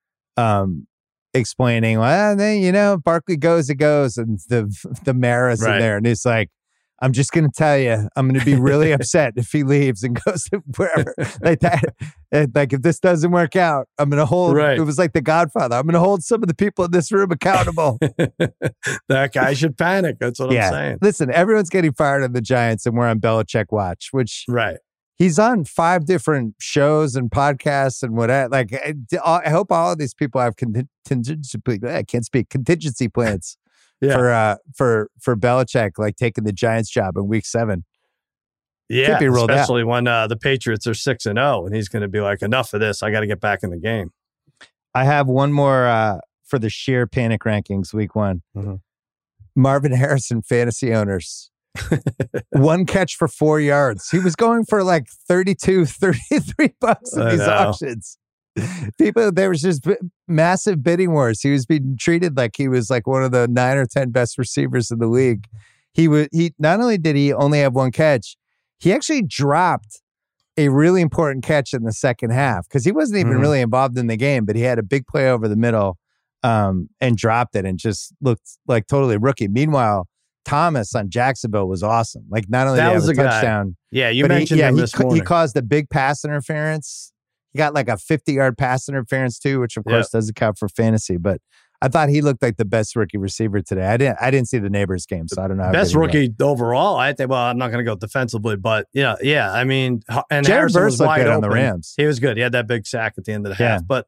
Speaker 1: explaining, well, then, Barkley goes, it goes, and the mayor is in there, and he's like, I'm just going to tell you, I'm going to be really upset if he leaves and goes to wherever like that. Like, if this doesn't work out, I'm going to hold, it was like The Godfather. I'm going to hold some of the people in this room accountable.
Speaker 2: That guy should panic. That's what I'm saying.
Speaker 1: Listen, everyone's getting fired on the Giants and we're on Belichick watch, which He's on 5 different shows and podcasts and whatever. Like, I hope all of these people have contingency. I can't speak contingency plans for Belichick, like taking the Giants job in Week 7.
Speaker 2: Yeah, especially when the Patriots are 6-0, and he's going to be like, enough of this. I got to get back in the game.
Speaker 1: I have one more for the sheer panic rankings, Week 1.
Speaker 2: Mm-hmm.
Speaker 1: Marvin Harrison fantasy owners. 1 catch for 4 yards. He was going for like $33 in these auctions. People, there was just massive bidding wars. He was being treated like he was like one of the 9 or 10 best receivers in the league. He not only did he only have 1 catch, he actually dropped a really important catch in the second half because he wasn't even really involved in the game, but he had a big play over the middle and dropped it and just looked like totally rookie. Meanwhile, Thomas on Jacksonville was awesome. Like, not only did he have a touchdown.
Speaker 2: Guy. Yeah, you mentioned him this morning.
Speaker 1: He caused a big pass interference. He got like a 50-yard pass interference too, which of course doesn't count for fantasy. But I thought he looked like the best rookie receiver today. I didn't see the Neighbors game, so I don't know.
Speaker 2: Best rookie overall. I think. Well, I'm not going to go defensively, but yeah. I mean, and
Speaker 1: Jared
Speaker 2: Harrison was wide open
Speaker 1: on the Rams.
Speaker 2: He was good. He had that big sack at the end of the half. But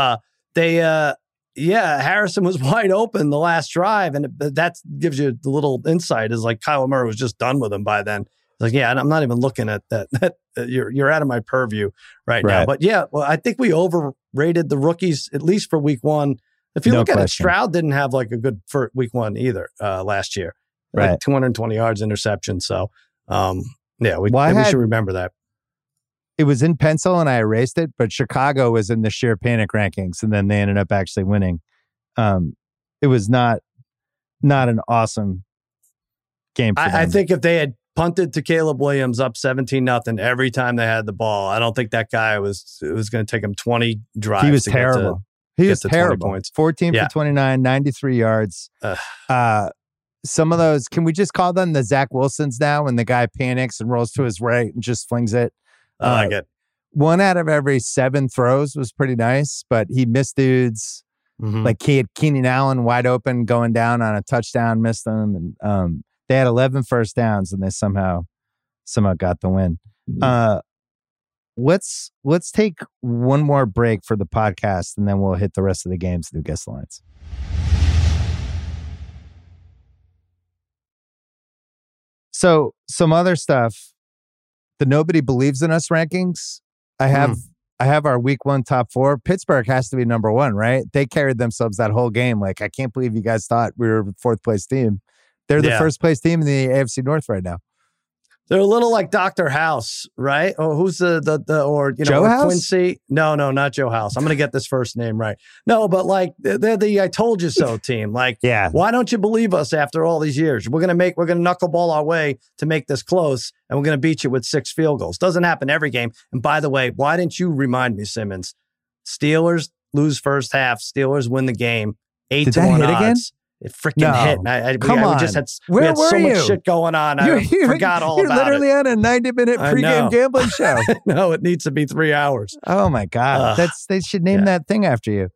Speaker 2: Harrison was wide open the last drive, and that gives you the little insight. Is like Kyler Murray was just done with him by then. Like, I'm not even looking at that. You're out of my purview right now. But I think we overrated the rookies, at least for Week 1. If you look at it, Stroud didn't have like a good for Week 1 either last year. Like 220 yards interception. So, we should remember that.
Speaker 1: It was in pencil and I erased it, but Chicago was in the sheer panic rankings, and then they ended up actually winning. It was not an awesome game for them.
Speaker 2: I think if they had punted to Caleb Williams up 17-0 every time they had the ball, I don't think that guy was going to take him 20 drives.
Speaker 1: He was terrible. He was terrible.
Speaker 2: Points.
Speaker 1: 14 for 29, 93 yards. Some of those, can we just call them the Zach Wilsons now when the guy panics and rolls to his right and just flings it?
Speaker 2: I like it. 1
Speaker 1: out of every 7 throws was pretty nice, but he missed dudes. Like he had Keenan Allen wide open going down on a touchdown, missed them. And they had 11 first downs and they somehow got the win. Let's take one more break for the podcast, and then we'll hit the rest of the games through guest lines. So some other stuff. The Nobody Believes in Us rankings. I have our Week 1 top 4. Pittsburgh has to be number 1, right? They carried themselves that whole game. Like, I can't believe you guys thought we were a 4th place team. They're the first place team in the AFC North right now.
Speaker 2: They're a little like Dr. House, right? Or who's
Speaker 1: Joe House?
Speaker 2: Quincy? No, not Joe House. I'm going to get this first name right. No, but like they're the I told you so team. Like, why don't you believe us after all these years? We're going to knuckleball our way to make this close, and we're going to beat you with 6 field goals. Doesn't happen every game. And by the way, why didn't you remind me, Simmons? Steelers lose first half. Steelers win the game. 8-1 odds. Again? It freaking hit. We had so much shit going on. I forgot all about it.
Speaker 1: You're literally on a 90-minute pregame gambling show.
Speaker 2: No, it needs to be 3 hours.
Speaker 1: Oh my God. They should name that thing after you.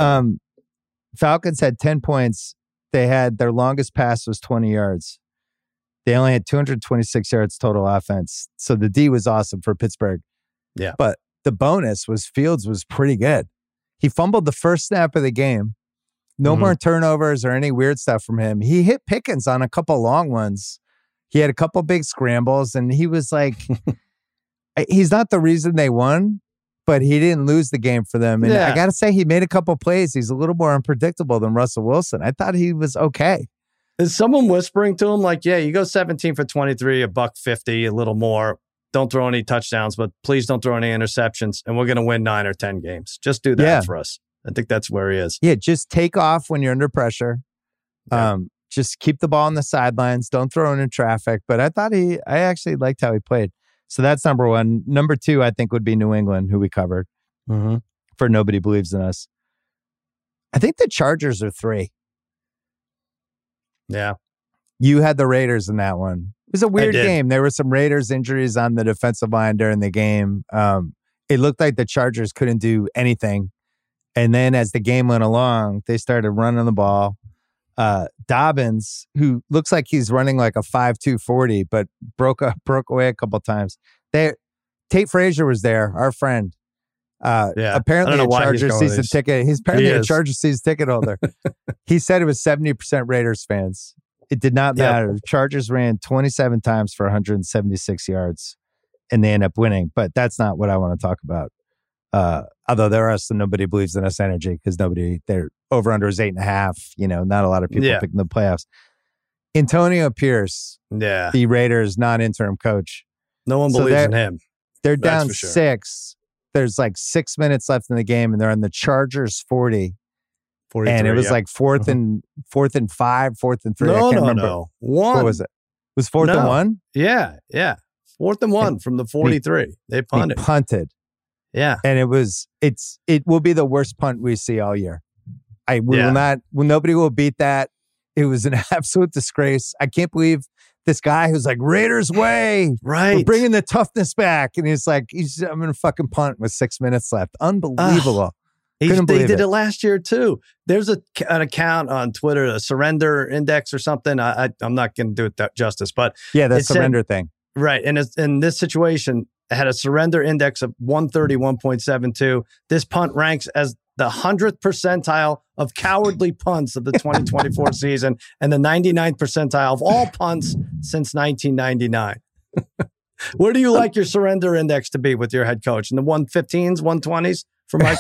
Speaker 1: Falcons had 10 points. They had their longest pass was 20 yards. They only had 226 yards total offense. So the D was awesome for Pittsburgh.
Speaker 2: Yeah.
Speaker 1: But the bonus was Fields was pretty good. He fumbled the first snap of the game. No more turnovers or any weird stuff from him. He hit Pickens on a couple long ones. He had a couple big scrambles, and he was like, he's not the reason they won, but he didn't lose the game for them. And I got to say, he made a couple plays. He's a little more unpredictable than Russell Wilson. I thought he was okay.
Speaker 2: Is someone whispering to him like, you go 17 for 23, $150, a little more. Don't throw any touchdowns, but please don't throw any interceptions, and we're going to win 9 or 10 games. Just do that for us. I think that's where he is.
Speaker 1: Yeah, just take off when you're under pressure. Just keep the ball on the sidelines. Don't throw into traffic. But I actually liked how he played. So that's number 1. Number 2, I think, would be New England, who we covered. For Nobody Believes in Us. I think the Chargers are 3.
Speaker 2: Yeah.
Speaker 1: You had the Raiders in that one. It was a weird game. There were some Raiders injuries on the defensive line during the game. It looked like the Chargers couldn't do anything. And then as the game went along, they started running the ball. Dobbins, who looks like he's running like a 5.2 40, but broke away a couple times. They Tate Frazier was there, our friend. Apparently a Chargers season ticket. He's apparently a Chargers season ticket holder. He said it was 70% Raiders fans. It did not matter. The Chargers ran 27 times for 176 yards, and they end up winning. But that's not what I want to talk about. Although there are some nobody believes in us energy because their over under is 8.5. Not a lot of people picking the playoffs. Antonio Pierce, the Raiders non-interim coach.
Speaker 2: No one believes in him.
Speaker 1: They're down 6. There's like 6 minutes left in the game, and they're on the Chargers 40. And it was like fourth and 5, 4th and 3. I can't remember.
Speaker 2: No. 1.
Speaker 1: What was it? It was 4th and 1?
Speaker 2: Yeah. 4th and 1 from the 43. They
Speaker 1: punted.
Speaker 2: Yeah.
Speaker 1: And it will be the worst punt we see all year. Nobody will beat that. It was an absolute disgrace. I can't believe this guy who's like, Raiders way.
Speaker 2: Right.
Speaker 1: We're bringing the toughness back. And he's like, I'm going to fucking punt with 6 minutes left. Unbelievable.
Speaker 2: They did it last year too. There's an account on Twitter, a surrender index or something. I'm not going to do it justice, but
Speaker 1: the surrender thing.
Speaker 2: Right. And in this situation, it had a surrender index of 131.72. This punt ranks as the 100th percentile of cowardly punts of the 2024 season and the 99th percentile of all punts since 1999. Where do you like your surrender index to be with your head coach? In the 115s, 120s? For Mike,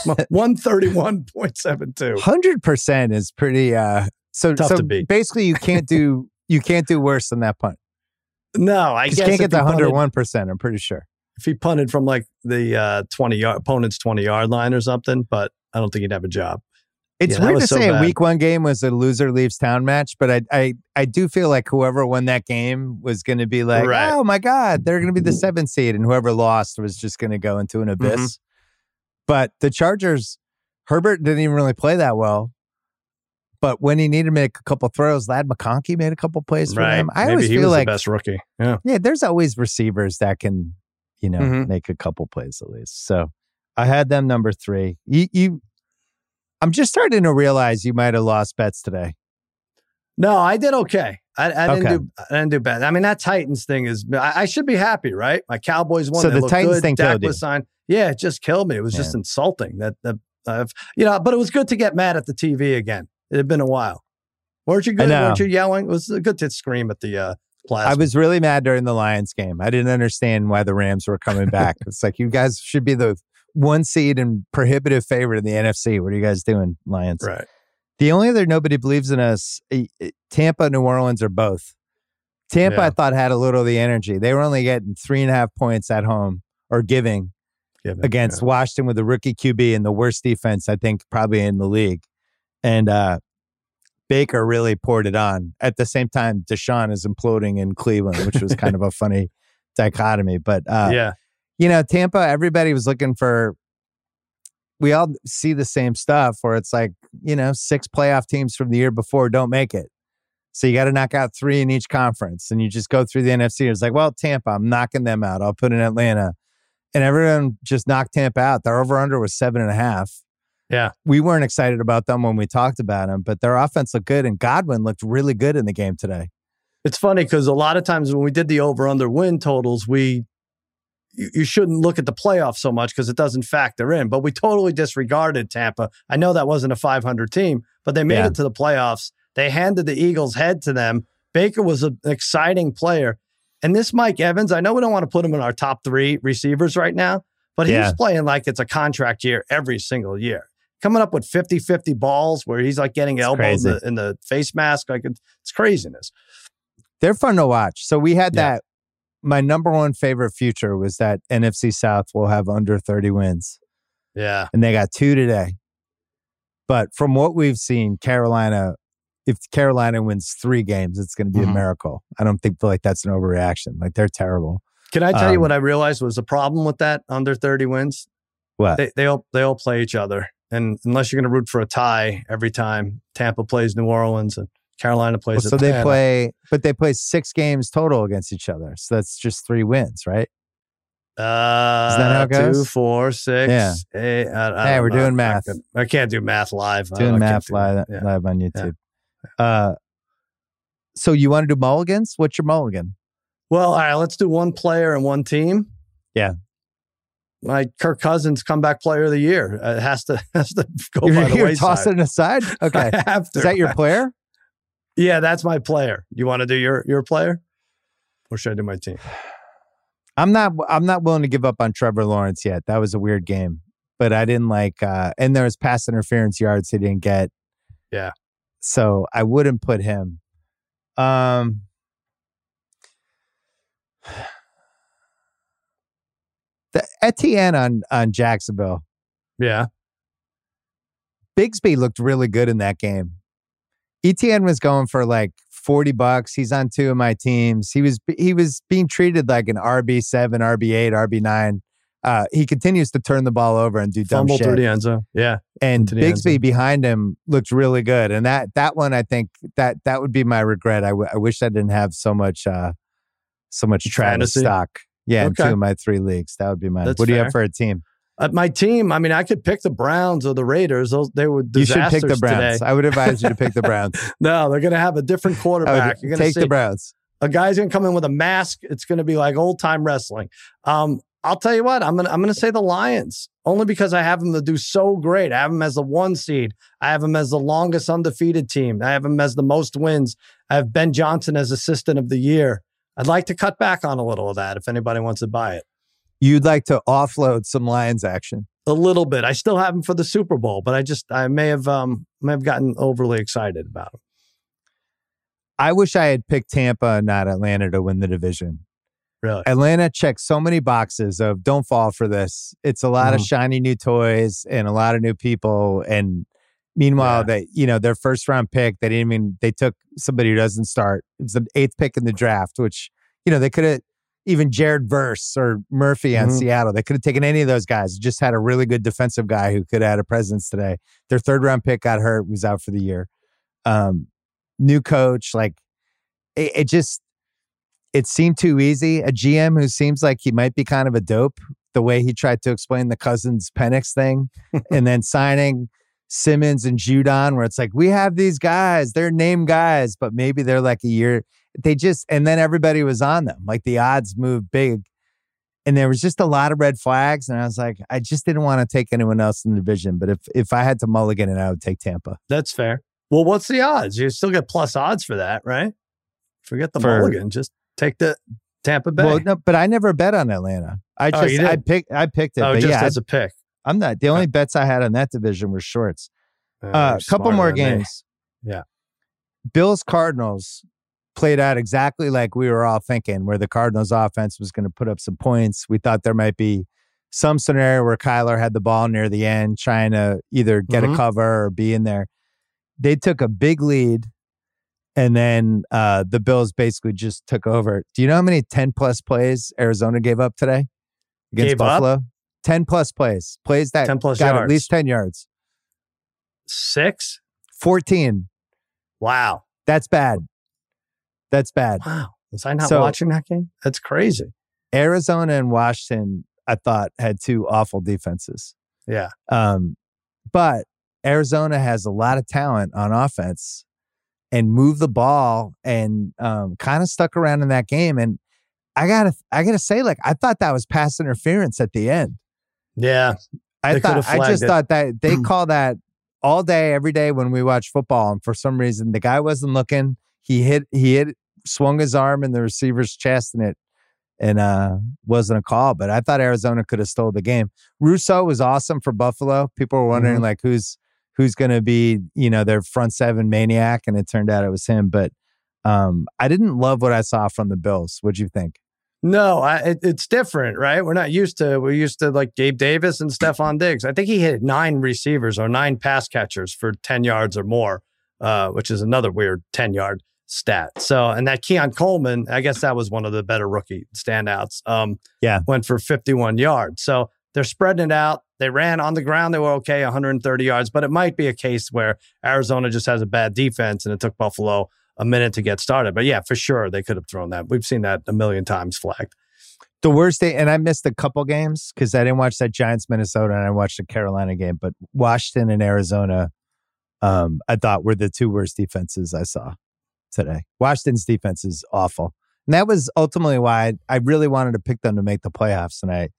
Speaker 2: 131.72.
Speaker 1: 100% is pretty
Speaker 2: tough to beat.
Speaker 1: Basically, you can't do worse than that punt.
Speaker 2: No, I guess
Speaker 1: you can't get to 101%. I'm pretty sure.
Speaker 2: If he punted from like the opponent's 20-yard line or something, but I don't think he'd have a job.
Speaker 1: It's weird to say a week 1 game was a loser leaves town match, but I do feel like whoever won that game was going to be like, oh my God, they're going to be the 7th seed, and whoever lost was just going to go into an abyss. Mm-hmm. But the Chargers, Herbert didn't even really play that well. But when he needed to make a couple throws, Ladd McConkey made a couple plays for him. I always feel like
Speaker 2: the best rookie.
Speaker 1: Yeah, there's always receivers that can, make a couple plays at least. So I had them number 3. I'm just starting to realize you might have lost bets today.
Speaker 2: No, I did okay. I didn't do bad. I mean, that Titans thing is. I should be happy, right? My Cowboys won.
Speaker 1: So the Titans thing
Speaker 2: killed you. Yeah, it just killed me. It was just insulting. But it was good to get mad at the TV again. It had been a while. Weren't you good? Weren't you yelling? It was good to scream at the plasma.
Speaker 1: I was really mad during the Lions game. I didn't understand why the Rams were coming back. It's like, you guys should be the 1 seed and prohibitive favorite in the NFC. What are you guys doing, Lions?
Speaker 2: Right.
Speaker 1: The only other nobody believes in us, Tampa, New Orleans are both. Tampa, I thought, had a little of the energy. They were only getting 3.5 points at home or giving against Washington with a rookie QB and the worst defense, I think, probably in the league. And Baker really poured it on. At the same time, Deshaun is imploding in Cleveland, which was kind of a funny dichotomy. But, Tampa, everybody was looking for, we all see the same stuff where it's like, 6 playoff teams from the year before don't make it. So you got to knock out 3 in each conference. And you just go through the NFC. It's like, well, Tampa, I'm knocking them out. I'll put in Atlanta. And everyone just knocked Tampa out. Their over-under was 7.5.
Speaker 2: Yeah.
Speaker 1: We weren't excited about them when we talked about them, but their offense looked good, and Godwin looked really good in the game today.
Speaker 2: It's funny because a lot of times when we did the over-under win totals, you shouldn't look at the playoffs so much because it doesn't factor in, but we totally disregarded Tampa. I know that wasn't a 500 team, but they made it to the playoffs. They handed the Eagles' head to them. Baker was an exciting player. And this Mike Evans, I know we don't want to put him in our top 3 receivers right now, but he's playing like it's a contract year every single year. Coming up with 50-50 balls where he's like getting elbowed in the face mask. Like it's craziness.
Speaker 1: They're fun to watch. So we had that. My number 1 favorite future was that NFC South will have under 30 wins.
Speaker 2: Yeah.
Speaker 1: And they got 2 today. But from what we've seen, Carolina, if Carolina wins 3 games, it's going to be a miracle. I don't feel like that's an overreaction. Like, they're terrible.
Speaker 2: Can I tell you what I realized was the problem with that under 30 wins?
Speaker 1: What?
Speaker 2: They all play each other. And unless you're going to root for a tie every time Tampa plays New Orleans and Carolina plays Atlanta.
Speaker 1: So they play 6 games total against each other. So that's just 3 wins, right?
Speaker 2: Is that how it goes? 2, 4, 6, 8.
Speaker 1: We're doing math.
Speaker 2: I can't do math live.
Speaker 1: Doing math live on YouTube. Yeah. So you want to do mulligans? What's your mulligan?
Speaker 2: Well, all right, let's do 1 player and 1 team.
Speaker 1: Yeah.
Speaker 2: my Kirk Cousins comeback player of the year. It has to go by the
Speaker 1: You're
Speaker 2: wayside.
Speaker 1: tossing it aside? Okay.
Speaker 2: I have to.
Speaker 1: Is that your player?
Speaker 2: Yeah, that's my player. You want to do your player? Or should I do my team?
Speaker 1: I'm not willing to give up on Trevor Lawrence yet. That was a weird game. But I didn't like and there was pass interference yards he didn't get.
Speaker 2: Yeah.
Speaker 1: So I wouldn't put him. The Etienne on Jacksonville.
Speaker 2: Yeah.
Speaker 1: Bigsby looked really good in that game. Etienne was going for like $40. He's on two of my teams. He was being treated like an RB7, RB8, RB9. He continues to turn the ball over and do dumb
Speaker 2: Fumble
Speaker 1: shit.
Speaker 2: through the end zone. Yeah.
Speaker 1: And Bigsby behind him looked really good. And that one, I think that would be my regret. I wish I didn't have so much Travis
Speaker 2: Fantasy?
Speaker 1: stock. Yeah, in
Speaker 2: Okay.
Speaker 1: two of my three leagues. That would be mine.
Speaker 2: That's
Speaker 1: What do you
Speaker 2: fair.
Speaker 1: have for a team?
Speaker 2: My team, I mean, I could pick the Browns or the Raiders. They were
Speaker 1: You should
Speaker 2: disasters
Speaker 1: pick the Browns.
Speaker 2: today.
Speaker 1: I would advise you to pick the Browns.
Speaker 2: No, they're going to have a different quarterback. You're going to
Speaker 1: Take
Speaker 2: see
Speaker 1: the Browns.
Speaker 2: a guy's going to come in with a mask. It's going to be like old time wrestling. I'll tell you what, I'm going to say the Lions only because I have them to do so great. I have them as the 1 seed. I have them as the longest undefeated team. I have them as the most wins. I have Ben Johnson as assistant of the year. I'd like to cut back on a little of that if anybody wants to buy it.
Speaker 1: You'd like to offload some Lions action.
Speaker 2: A little bit. I still have them for the Super Bowl, but I may have gotten overly excited about them.
Speaker 1: I wish I had picked Tampa and not Atlanta to win the division.
Speaker 2: Really?
Speaker 1: Atlanta checks so many boxes of don't fall for this. It's a lot of shiny new toys and a lot of new people. And meanwhile, their first round pick, they took somebody who doesn't start. It was the 8th pick in the draft, which, they could have even Jared Verse or Murphy on Seattle. They could have taken any of those guys. Just had a really good defensive guy who could have had a presence today. Their 3rd round pick got hurt, was out for the year. New coach, like it seemed too easy. A GM who seems like he might be kind of a dope, the way he tried to explain the Cousins Penix thing, and then signing Simmons and Judon, where it's like, we have these guys, they're named guys, but maybe they're like a year. And then everybody was on them. Like the odds moved big. And there was just a lot of red flags. And I was like, I just didn't want to take anyone else in the division. But if I had to mulligan it, I would take Tampa.
Speaker 2: That's fair. Well, what's the odds? You still get plus odds for that, right? Forget the mulligan. Just take the Tampa Bay.
Speaker 1: Well, no, but I never bet on Atlanta. I picked it.
Speaker 2: Oh,
Speaker 1: but
Speaker 2: just
Speaker 1: yeah,
Speaker 2: as a pick.
Speaker 1: I'm not. The only bets I had on that division were shorts. A couple more games.
Speaker 2: Yeah.
Speaker 1: Bills Cardinals played out exactly like we were all thinking, where the Cardinals offense was going to put up some points. We thought there might be some scenario where Kyler had the ball near the end, trying to either get a cover or be in there. They took a big lead, and then the Bills basically just took over. Do you know how many 10-plus plays Arizona gave up today against Buffalo? 10-plus plays that
Speaker 2: 10 plus
Speaker 1: got
Speaker 2: yards.
Speaker 1: at least 10 yards.
Speaker 2: 6?
Speaker 1: 14.
Speaker 2: Wow.
Speaker 1: That's bad.
Speaker 2: Wow. Was I not watching that game? That's crazy.
Speaker 1: Arizona and Washington, I thought, had 2 awful defenses.
Speaker 2: Yeah.
Speaker 1: But Arizona has a lot of talent on offense and moved the ball and kind of stuck around in that game. And I gotta say, like, I thought that was pass interference at the end.
Speaker 2: Yeah.
Speaker 1: I thought that they call that all day, every day when we watch football. And for some reason, the guy wasn't looking. He hit, swung his arm in the receiver's chest, and wasn't a call. But I thought Arizona could have stole the game. Russo was awesome for Buffalo. People were wondering like who's going to be, their front 7 maniac, and it turned out it was him. But I didn't love what I saw from the Bills. What'd you think?
Speaker 2: No, it's different, right? We're used to like Gabe Davis and Stephon Diggs. I think he hit 9 receivers or 9 pass catchers for 10 yards or more, which is another weird 10-yard stat. So, and that Keon Coleman, I guess that was one of the better rookie standouts. Went for 51 yards. So they're spreading it out. They ran on the ground. They were okay, 130 yards, but it might be a case where Arizona just has a bad defense and it took Buffalo a minute to get started. But yeah, for sure, they could have thrown that. We've seen that a million times flagged.
Speaker 1: The worst day, and I missed a couple games because I didn't watch that Giants-Minnesota and I watched the Carolina game, but Washington and Arizona, I thought were the 2 worst defenses I saw today. Washington's defense is awful. And that was ultimately why I really wanted to pick them to make the playoffs. And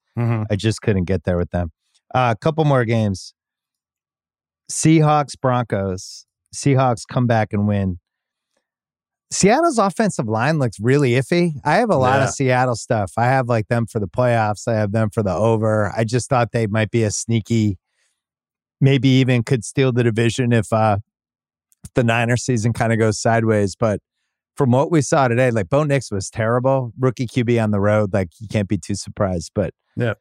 Speaker 1: I just couldn't get there with them. A couple more games. Seahawks, Broncos. Seahawks come back and win. Seattle's offensive line looks really iffy. I have a lot of Seattle stuff. I have like them for the playoffs. I have them for the over. I just thought they might be a sneaky, maybe even could steal the division if the Niners season kind of goes sideways. But from what we saw today, like Bo Nix was terrible. Rookie QB on the road, like you can't be too surprised. But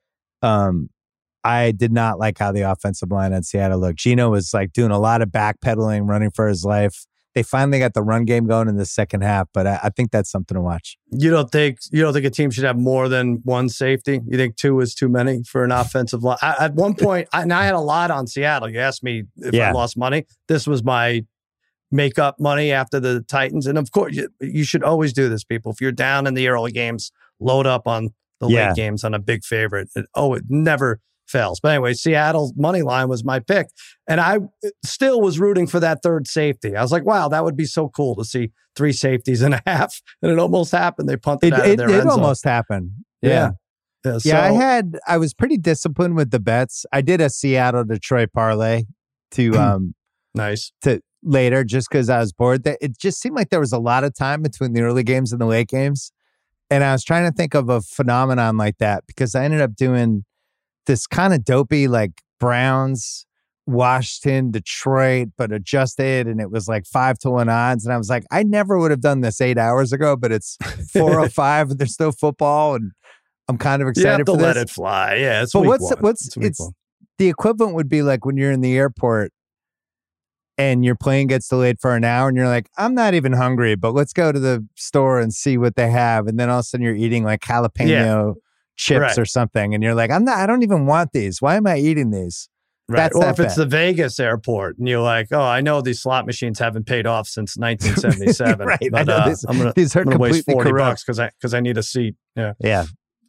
Speaker 1: I did not like how the offensive line on Seattle looked. Geno was like doing a lot of backpedaling, running for his life. They finally got the run game going in the second half, but I think that's something to watch.
Speaker 2: You don't think a team should have more than one safety? You think two is too many for an offensive line? At one point, I had a lot on Seattle. You asked me if I lost money. This was my make-up money after the Titans. And of course, you should always do this, people. If you're down in the early games, load up on the late games on a big favorite. It never fails. But anyway, Seattle's money line was my pick. And I still was rooting for that third safety. I was like, wow, that would be so cool to see 3 safeties and a half. And it almost happened. They punted out of their end zone.
Speaker 1: It almost happened. Yeah. I was pretty disciplined with the bets. I did a Seattle-Detroit parlay to to later just because I was bored. It just seemed like there was a lot of time between the early games and the late games. And I was trying to think of a phenomenon like that because I ended up doing this kind of dopey like Browns, Washington, Detroit, but adjusted, and it was like 5-1 odds. And I was like, I never would have done this 8 hours ago, but it's 4:05 and there's still football, and I'm kind of excited for this.
Speaker 2: Let it fly. Yeah, it's
Speaker 1: but it's the equivalent would be like when you're in the airport and your plane gets delayed for an hour, and you're like, I'm not even hungry, but let's go to the store and see what they have, and then all of a sudden you're eating like jalapeno chips or something, and you're like, I don't even want these. Why am I eating these?
Speaker 2: Right. Or if it's the Vegas airport and you're like, oh, I know these slot machines haven't paid off since 1977.
Speaker 1: Right.
Speaker 2: But I'm going to waste $40 because I need a seat. Yeah.
Speaker 1: Yeah.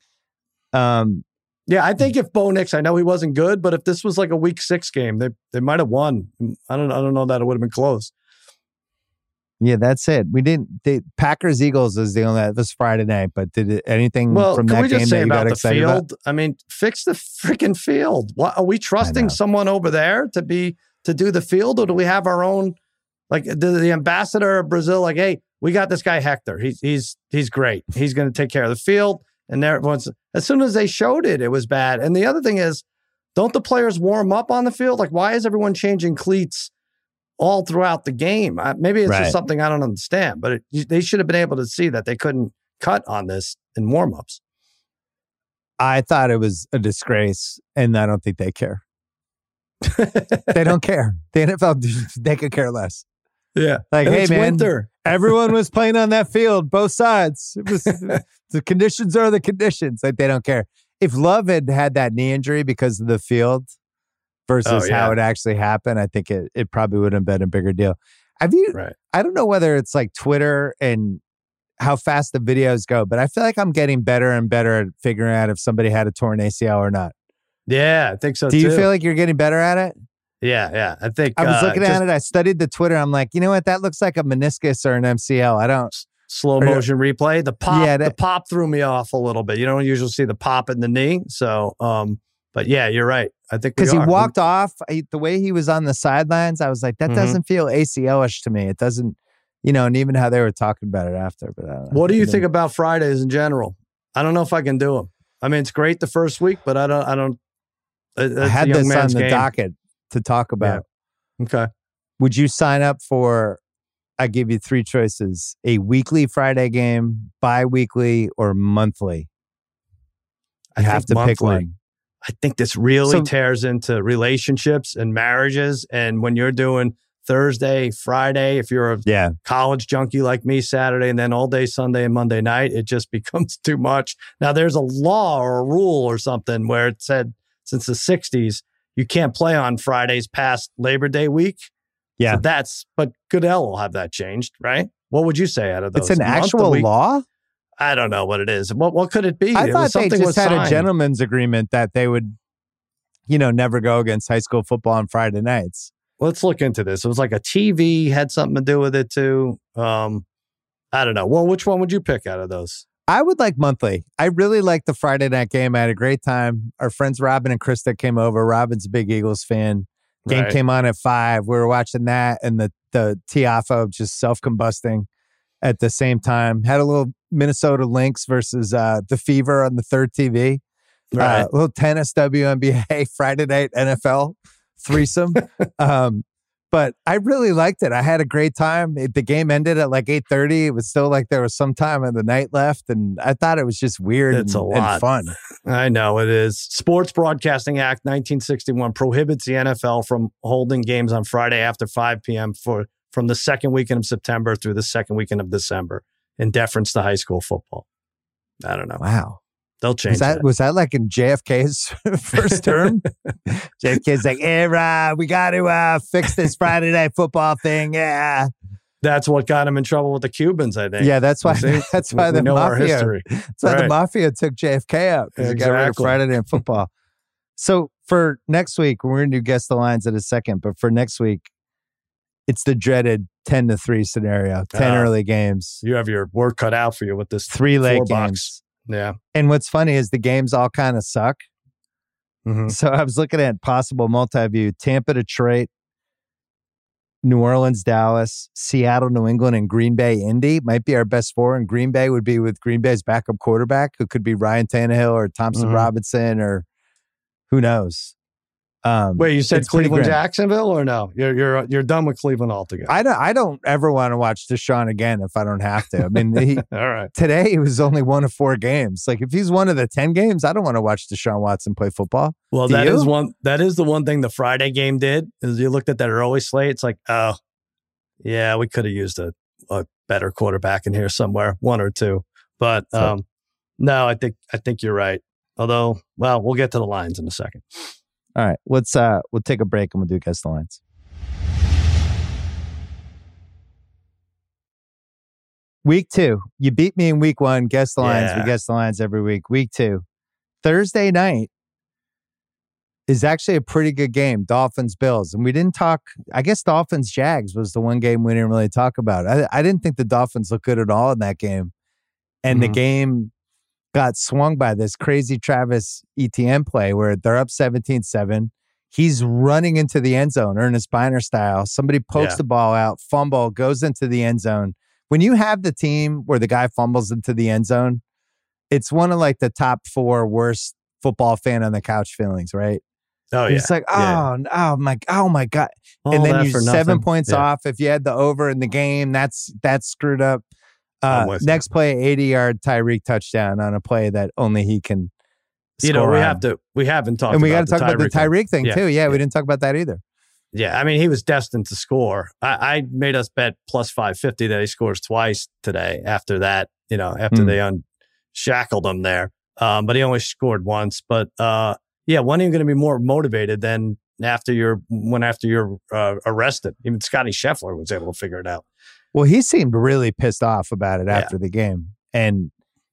Speaker 2: I think if Bo Nix, I know he wasn't good, but if this was like a week 6 game, they might have won. I don't know that it would have been close.
Speaker 1: Yeah, that's it. We didn't. Packers Eagles is the only. That was Friday night, but did anything from that game that you got excited about?
Speaker 2: I mean, fix the freaking field. What are we trusting someone over there to do the field, or do we have our own? Like the ambassador of Brazil, like, hey, we got this guy Hector. He's great. He's going to take care of the field. And there, as soon as they showed it, it was bad. And the other thing is, don't the players warm up on the field? Like, why is everyone changing cleats all throughout the game? Maybe it's just something I don't understand, but they should have been able to see that they couldn't cut on this in warmups.
Speaker 1: I thought it was a disgrace, and I don't think they care. They don't care. The NFL, they could care less.
Speaker 2: Yeah.
Speaker 1: Like, and hey, man,
Speaker 2: winter.
Speaker 1: Everyone was playing on that field, both sides. It was the conditions are the conditions. Like, they don't care. If Love had that knee injury because of the field versus how it actually happened, I think it probably would have been a bigger deal. Have you? Right. I don't know whether it's like Twitter and how fast the videos go, but I feel like I'm getting better and better at figuring out if somebody had a torn ACL or not.
Speaker 2: Yeah, I think so too.
Speaker 1: Do you feel like you're getting better at it?
Speaker 2: Yeah. I think
Speaker 1: I was looking at it. I studied the Twitter. I'm like, you know what? That looks like a meniscus or an MCL. I don't.
Speaker 2: Slow motion replay. The pop, the pop threw me off a little bit. You don't usually see the pop in the knee. So, but yeah, you're right. I think
Speaker 1: because he walked off the way he was on the sidelines, I was like, that doesn't feel ACL-ish to me. It doesn't, and even how they were talking about it after. But
Speaker 2: what do you think about Fridays in general? I don't know if I can do them. I mean, it's great the first week, but I don't.
Speaker 1: I had this on the docket to talk about.
Speaker 2: Yeah. Okay.
Speaker 1: Would you sign up for? I give you 3 choices: a weekly Friday game, bi-weekly, or monthly. You have to pick one.
Speaker 2: I think this really tears into relationships and marriages. And when you're doing Thursday, Friday, if you're a college junkie like me, Saturday, and then all day Sunday and Monday night, it just becomes too much. Now, there's a law or a rule or something where it said since the 60s, you can't play on Fridays past Labor Day week.
Speaker 1: Yeah.
Speaker 2: So but Goodell will have that changed, right? What would you say out of those?
Speaker 1: It's an actual law?
Speaker 2: I don't know what it is. What could it be?
Speaker 1: I thought they just had a gentleman's agreement that they would, never go against high school football on Friday nights.
Speaker 2: Let's look into this. It was like a TV had something to do with it too. I don't know. Well, which one would you pick out of those?
Speaker 1: I would like monthly. I really like the Friday night game. I had a great time. Our friends Robin and Krista came over. Robin's a big Eagles fan. Game came on at 5. We were watching that and the Tiafo just self-combusting at the same time. Had a little Minnesota Lynx versus the Fever on the third TV. A little tennis WNBA Friday night NFL threesome. But I really liked it. I had a great time. The game ended at like 8:30. It was still like there was some time of the night left. And I thought it was just weird and fun.
Speaker 2: I know it is. Sports Broadcasting Act 1961 prohibits the NFL from holding games on Friday after 5 p.m. from the second weekend of September through the second weekend of December in deference to high school football. I don't know.
Speaker 1: Wow.
Speaker 2: They'll change that.
Speaker 1: Was that like in JFK's first term? JFK's like, hey, Rob, we got to fix this Friday night football thing. Yeah.
Speaker 2: That's what got him in trouble with the Cubans, I think.
Speaker 1: Yeah, that's why. That's why the mafia. That's why the mafia took JFK out because he got rid of Friday night football. So for next week, we're going to guess the lines in a second. But for next week, it's the dreaded 10-3 scenario. 10 early games.
Speaker 2: You have your work cut out for you with this
Speaker 1: 3 late games.
Speaker 2: Yeah.
Speaker 1: And what's funny is the games all kind of suck.
Speaker 2: Mm-hmm.
Speaker 1: So I was looking at possible multi-view: Tampa, Detroit, New Orleans, Dallas, Seattle, New England, and Green Bay, Indy might be our best 4. And Green Bay would be with Green Bay's backup quarterback, who could be Ryan Tannehill or Thompson Robinson or who knows.
Speaker 2: Wait, you said Cleveland, Jacksonville, or no? You're done with Cleveland altogether.
Speaker 1: I don't ever want to watch Deshaun again if I don't have to. I mean,
Speaker 2: all right.
Speaker 1: Today he was only 1 of 4 games. Like if he's one of the 10 games, I don't want to watch Deshaun Watson play football.
Speaker 2: Well, that is the one thing the Friday game did. Is you looked at that early slate, it's like, oh, yeah, we could have used a better quarterback in here somewhere, 1 or 2. But no, I think you're right. Although, well, we'll get to the lines in a second.
Speaker 1: All right, we'll take a break and we'll do Guess the Lines. Week 2. You beat me in week 1. Guess the lines. We guess the lines every week. Week 2. Thursday night is actually a pretty good game. Dolphins, Bills. And we didn't talk, I guess Dolphins, Jags was the one game we didn't really talk about. I didn't think the Dolphins looked good at all in that game. And the game got swung by this crazy Travis Etienne play where they're up 17-7. He's running into the end zone, Ernest Biner style. Somebody pokes the ball out, fumble, goes into the end zone. When you have the team where the guy fumbles into the end zone, it's one of like the top 4 worst football fan on the couch feelings, right?
Speaker 2: Oh, yeah.
Speaker 1: It's like, oh my God. And then you 7 points off. If you had the over in the game, that's screwed up. Next play, 80-yard Tyreek touchdown on a play that only he can score.
Speaker 2: We haven't talked about
Speaker 1: and we got to talk about the Tyreek thing too. Yeah, we didn't talk about that either.
Speaker 2: Yeah, I mean, he was destined to score. I made us bet plus 550 that he scores twice today after that, after they unshackled him there. But he only scored once. But when are you going to be more motivated than after you're arrested? Even Scotty Scheffler was able to figure it out.
Speaker 1: Well, he seemed really pissed off about it after the game. And,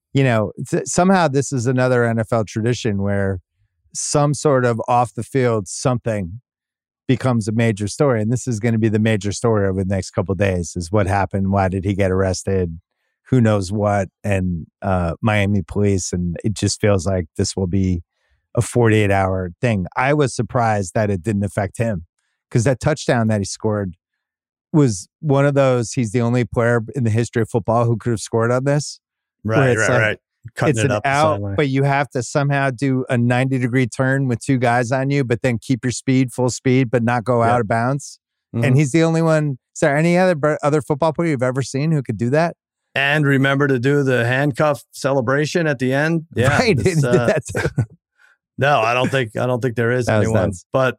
Speaker 1: somehow this is another NFL tradition where some sort of off the field something becomes a major story. And this is going to be the major story over the next couple of days is what happened. Why did he get arrested? Who knows what? And Miami police. And it just feels like this will be a 48-hour thing. I was surprised that it didn't affect him because that touchdown that he scored was one of those, he's the only player in the history of football who could have scored on this.
Speaker 2: Right. Cutting it up
Speaker 1: out, but you have to somehow do a 90-degree turn with 2 guys on you, but then keep your speed, full speed, but not go out of bounds. And he's the only one. Is there any other football player you've ever seen who could do that?
Speaker 2: And remember to do the handcuff celebration at the end? Yeah.
Speaker 1: Right. Did that too.
Speaker 2: No, I don't think there is anyone. But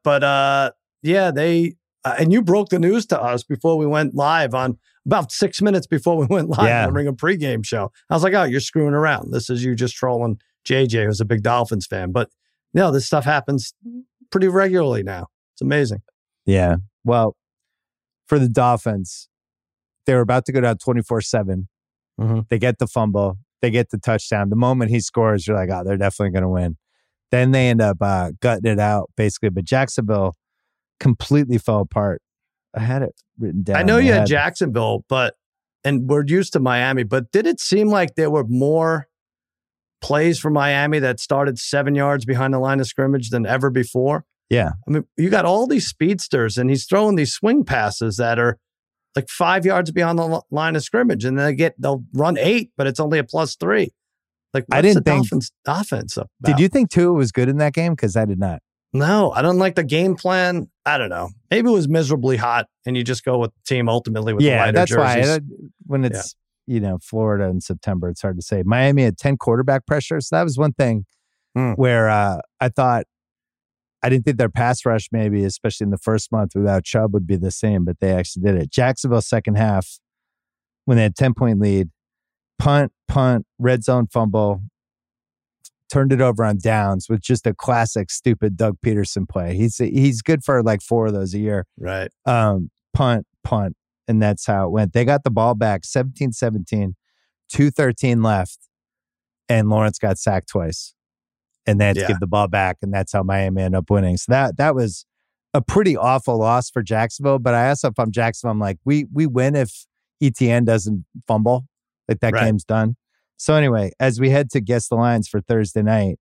Speaker 2: they and you broke the news to us before we went live on about 6 minutes before we went live on the Ring of pregame show. I was like, oh, you're screwing around. This is you just trolling JJ, who's a big Dolphins fan. But this stuff happens pretty regularly now. It's amazing.
Speaker 1: Yeah. Well, for the Dolphins, they were about to go down 24-7. They get the fumble. They get the touchdown. The moment he scores, you're like, oh, they're definitely going to win. Then they end up gutting it out, basically. But Jacksonville completely fell apart. I had it written down.
Speaker 2: I know you had Jacksonville, and we're used to Miami, but did it seem like there were more plays for Miami that started 7 yards behind the line of scrimmage than ever before?
Speaker 1: Yeah.
Speaker 2: I mean, you got all these speedsters, and he's throwing these swing passes that are like 5 yards beyond the line of scrimmage, and they'll run 8, but it's only a +3. Like, what's
Speaker 1: I didn't
Speaker 2: the
Speaker 1: think
Speaker 2: Dolphins' offense about?
Speaker 1: Did you think Tua was good in that game? Because I did not.
Speaker 2: No, I don't like the game plan. I don't know. Maybe it was miserably hot, and you just go with the team ultimately with the lighter
Speaker 1: that's
Speaker 2: jerseys.
Speaker 1: why when it's Florida in September, it's hard to say. Miami had 10 quarterback pressure, so that was one thing where I thought I didn't think their pass rush, maybe especially in the first month without Chubb, would be the same, but they actually did it. Jacksonville second half when they had 10-point lead, punt, red zone fumble. Turned it over on downs with just a classic stupid Doug Peterson play. He's good for like 4 of those a year.
Speaker 2: Right.
Speaker 1: Punt, and that's how it went. They got the ball back 17-17, 2:13 left, and Lawrence got sacked twice. And they had to give the ball back, and that's how Miami ended up winning. So that was a pretty awful loss for Jacksonville. But I also, if I'm Jacksonville, I'm like, we win if ETN doesn't fumble. Like that game's done. So anyway, as we head to Guess the Lines for Thursday night,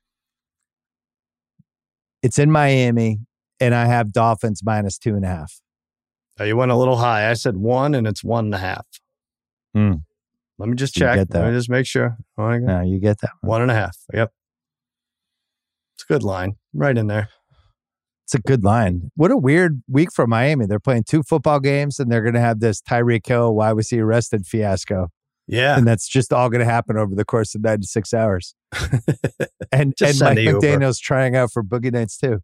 Speaker 1: it's in Miami, and I have Dolphins -2.5.
Speaker 2: Oh, you went a little high. I said 1, and it's 1.5. Let me just check. Let me just make sure.
Speaker 1: No, you get that one.
Speaker 2: 1.5. Yep. It's a good line. Right in there.
Speaker 1: It's a good line. What a weird week for Miami. They're playing 2 football games, and they're going to have this Tyreek Hill, why was he arrested fiasco.
Speaker 2: Yeah.
Speaker 1: And that's just all going to happen over the course of 96 hours. and Mike McDaniel's trying out for Boogie Nights too.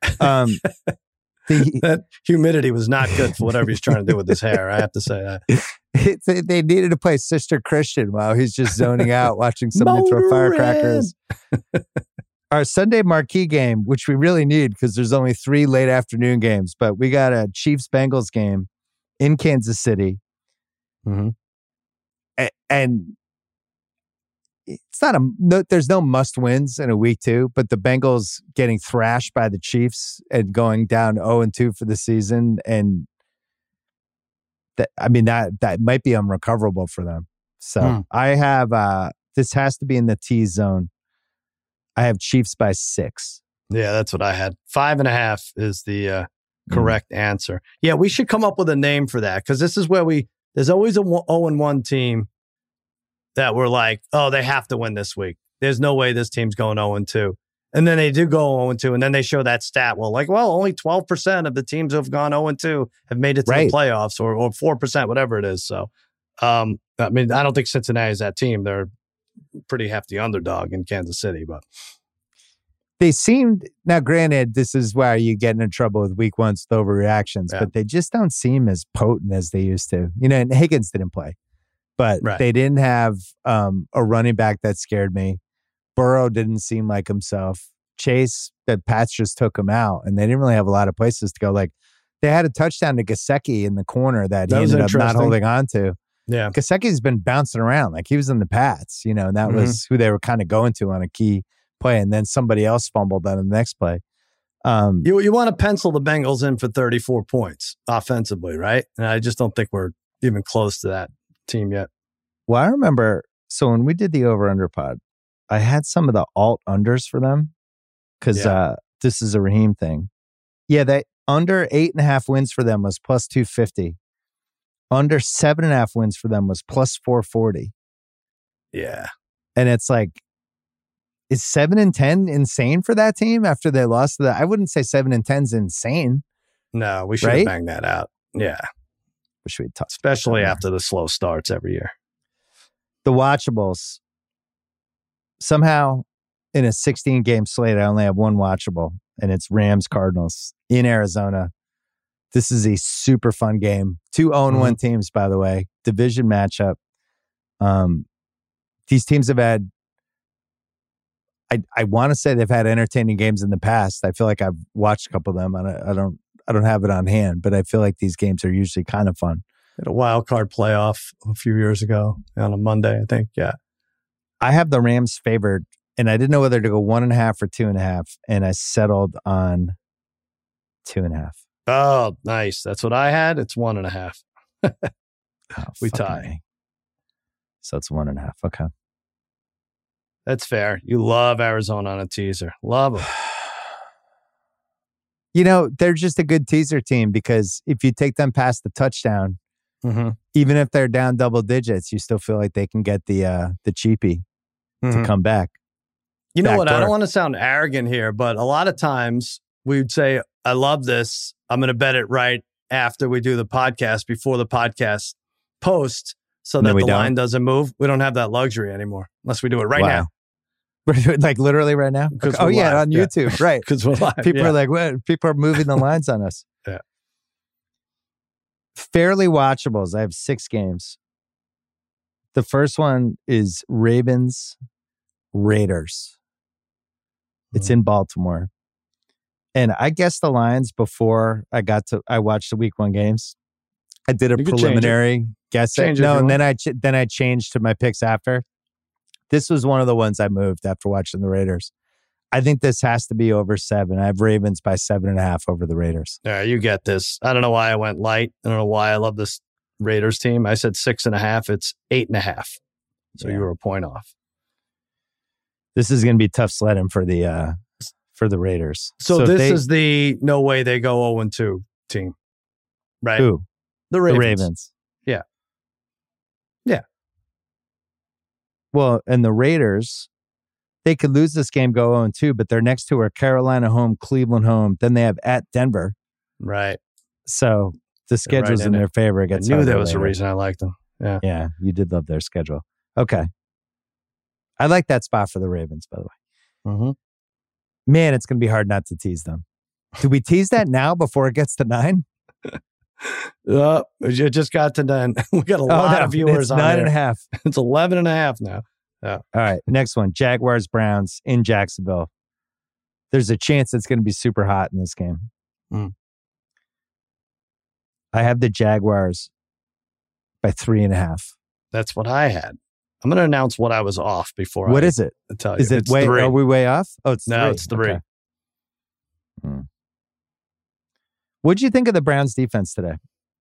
Speaker 2: That humidity was not good for whatever he's trying to do with his hair. I have to say that.
Speaker 1: They needed to play Sister Christian while he's just zoning out, watching somebody throw firecrackers. Our Sunday marquee game, which we really need because there's only 3 late afternoon games, but we got a Chiefs-Bengals game in Kansas City.
Speaker 2: Mm-hmm.
Speaker 1: And it's not there's no must wins in a week 2, but the Bengals getting thrashed by the Chiefs and going down 0-2 for the season. And that might be unrecoverable for them. So I have, this has to be in the T zone. I have Chiefs by 6.
Speaker 2: Yeah, that's what I had. 5.5 is the correct answer. Yeah, we should come up with a name for that because this is where there's always a 0-1 team that we're like, oh, they have to win this week. There's no way this team's going 0-2. And then they do go 0-2, and then they show that stat. Well, only 12% of the teams who have gone 0-2 have made it to the playoffs, or 4%, whatever it is. So, I don't think Cincinnati is that team. They're pretty hefty underdog in Kansas City, but
Speaker 1: they seemed, now granted, this is where you get into trouble with week 1's overreactions, but they just don't seem as potent as they used to. And Higgins didn't play, but they didn't have a running back that scared me. Burrow didn't seem like himself. Chase, the Pats just took him out, and they didn't really have a lot of places to go. Like, they had a touchdown to Gesicki in the corner that he ended up not holding on to.
Speaker 2: Yeah.
Speaker 1: Gesicki's been bouncing around. Like, he was in the Pats, and that was who they were kind of going to on a key play, and then somebody else fumbled on the next play.
Speaker 2: You want to pencil the Bengals in for 34 points offensively, right? And I just don't think we're even close to that team yet.
Speaker 1: Well, I remember, so when we did the over-under pod, I had some of the alt-unders for them because this is a Raheem thing. Yeah, they under 8.5 wins for them was plus 250. Under 7.5 wins for them was plus 440.
Speaker 2: Yeah.
Speaker 1: And it's like, is 7-10 insane for that team after they lost to that? I wouldn't say 7-10 is insane.
Speaker 2: No, we should have banged that out. Yeah.
Speaker 1: Wish we'd talk.
Speaker 2: Especially after the slow starts every year.
Speaker 1: The watchables. Somehow in a 16-game slate, I only have one watchable, and it's Rams-Cardinals in Arizona. This is a super fun game. 2 0-1 teams, by the way. Division matchup. These teams have had, I want to say they've had entertaining games in the past. I feel like I've watched a couple of them. I don't have it on hand, but I feel like these games are usually kind of fun.
Speaker 2: Had a wild card playoff a few years ago on a Monday, I think. Yeah.
Speaker 1: I have the Rams favored, and I didn't know whether to go 1.5 or 2.5, and I settled on 2.5.
Speaker 2: Oh, nice. That's what I had. It's 1.5. We
Speaker 1: fucking
Speaker 2: tie.
Speaker 1: A. So it's 1.5. Okay.
Speaker 2: That's fair. You love Arizona on a teaser. Love them.
Speaker 1: You know, they're just a good teaser team because if you take them past the touchdown, even if they're down double digits, you still feel like they can get the cheapie to come back.
Speaker 2: You know what? I don't want to sound arrogant here, but a lot of times we would say, I love this. I'm going to bet it right after we do the podcast, before the podcast post, so that the line doesn't move. We don't have that luxury anymore unless we do it right now.
Speaker 1: Like literally right now? Okay. Oh, yeah, on YouTube. Right.
Speaker 2: Because we're live.
Speaker 1: People are like, what? People are moving the lines on us.
Speaker 2: Yeah.
Speaker 1: Fairly watchables. I have 6 games. The first one is Ravens Raiders. It's in Baltimore. And I guessed the lines before I watched the week 1 games. I did a preliminary guess. No, and then I changed to my picks after. This was one of the ones I moved after watching the Raiders. I think this has to be over 7. I have Ravens by 7.5 over the Raiders.
Speaker 2: Yeah, you get this. I don't know why I went light. I don't know why I love this Raiders team. I said 6.5. It's 8.5. So you were a point off.
Speaker 1: This is going to be tough sledding for the Raiders.
Speaker 2: So this is the no way they go 0-2 team, right?
Speaker 1: Who?
Speaker 2: The Ravens.
Speaker 1: The Ravens.
Speaker 2: Yeah.
Speaker 1: Well, and the Raiders, they could lose this game, go 0-2, but their next 2 are Carolina home, Cleveland home. Then they have at Denver.
Speaker 2: Right.
Speaker 1: So the schedule's in their favor.
Speaker 2: I knew there was a reason I liked them. Yeah.
Speaker 1: Yeah, you did love their schedule. Okay. I like that spot for the Ravens, by the way.
Speaker 2: Mm-hmm.
Speaker 1: Man, it's going to be hard not to tease them. Do we tease that now before it gets to 9?
Speaker 2: You just got to 9. We got a lot of viewers on
Speaker 1: 9.5.
Speaker 2: It's 11.5 now. Yeah.
Speaker 1: All right. Next one. Jaguars Browns in Jacksonville. There's a chance it's going to be super hot in this game. I have the Jaguars by 3.5.
Speaker 2: That's what I had. I'm going to announce what I was off before.
Speaker 1: What is it?
Speaker 2: Tell you.
Speaker 1: Is it way?
Speaker 2: 3.
Speaker 1: Are we way off? Oh, it's 3.
Speaker 2: No, it's 3.
Speaker 1: Okay. What'd you think of the Browns defense today?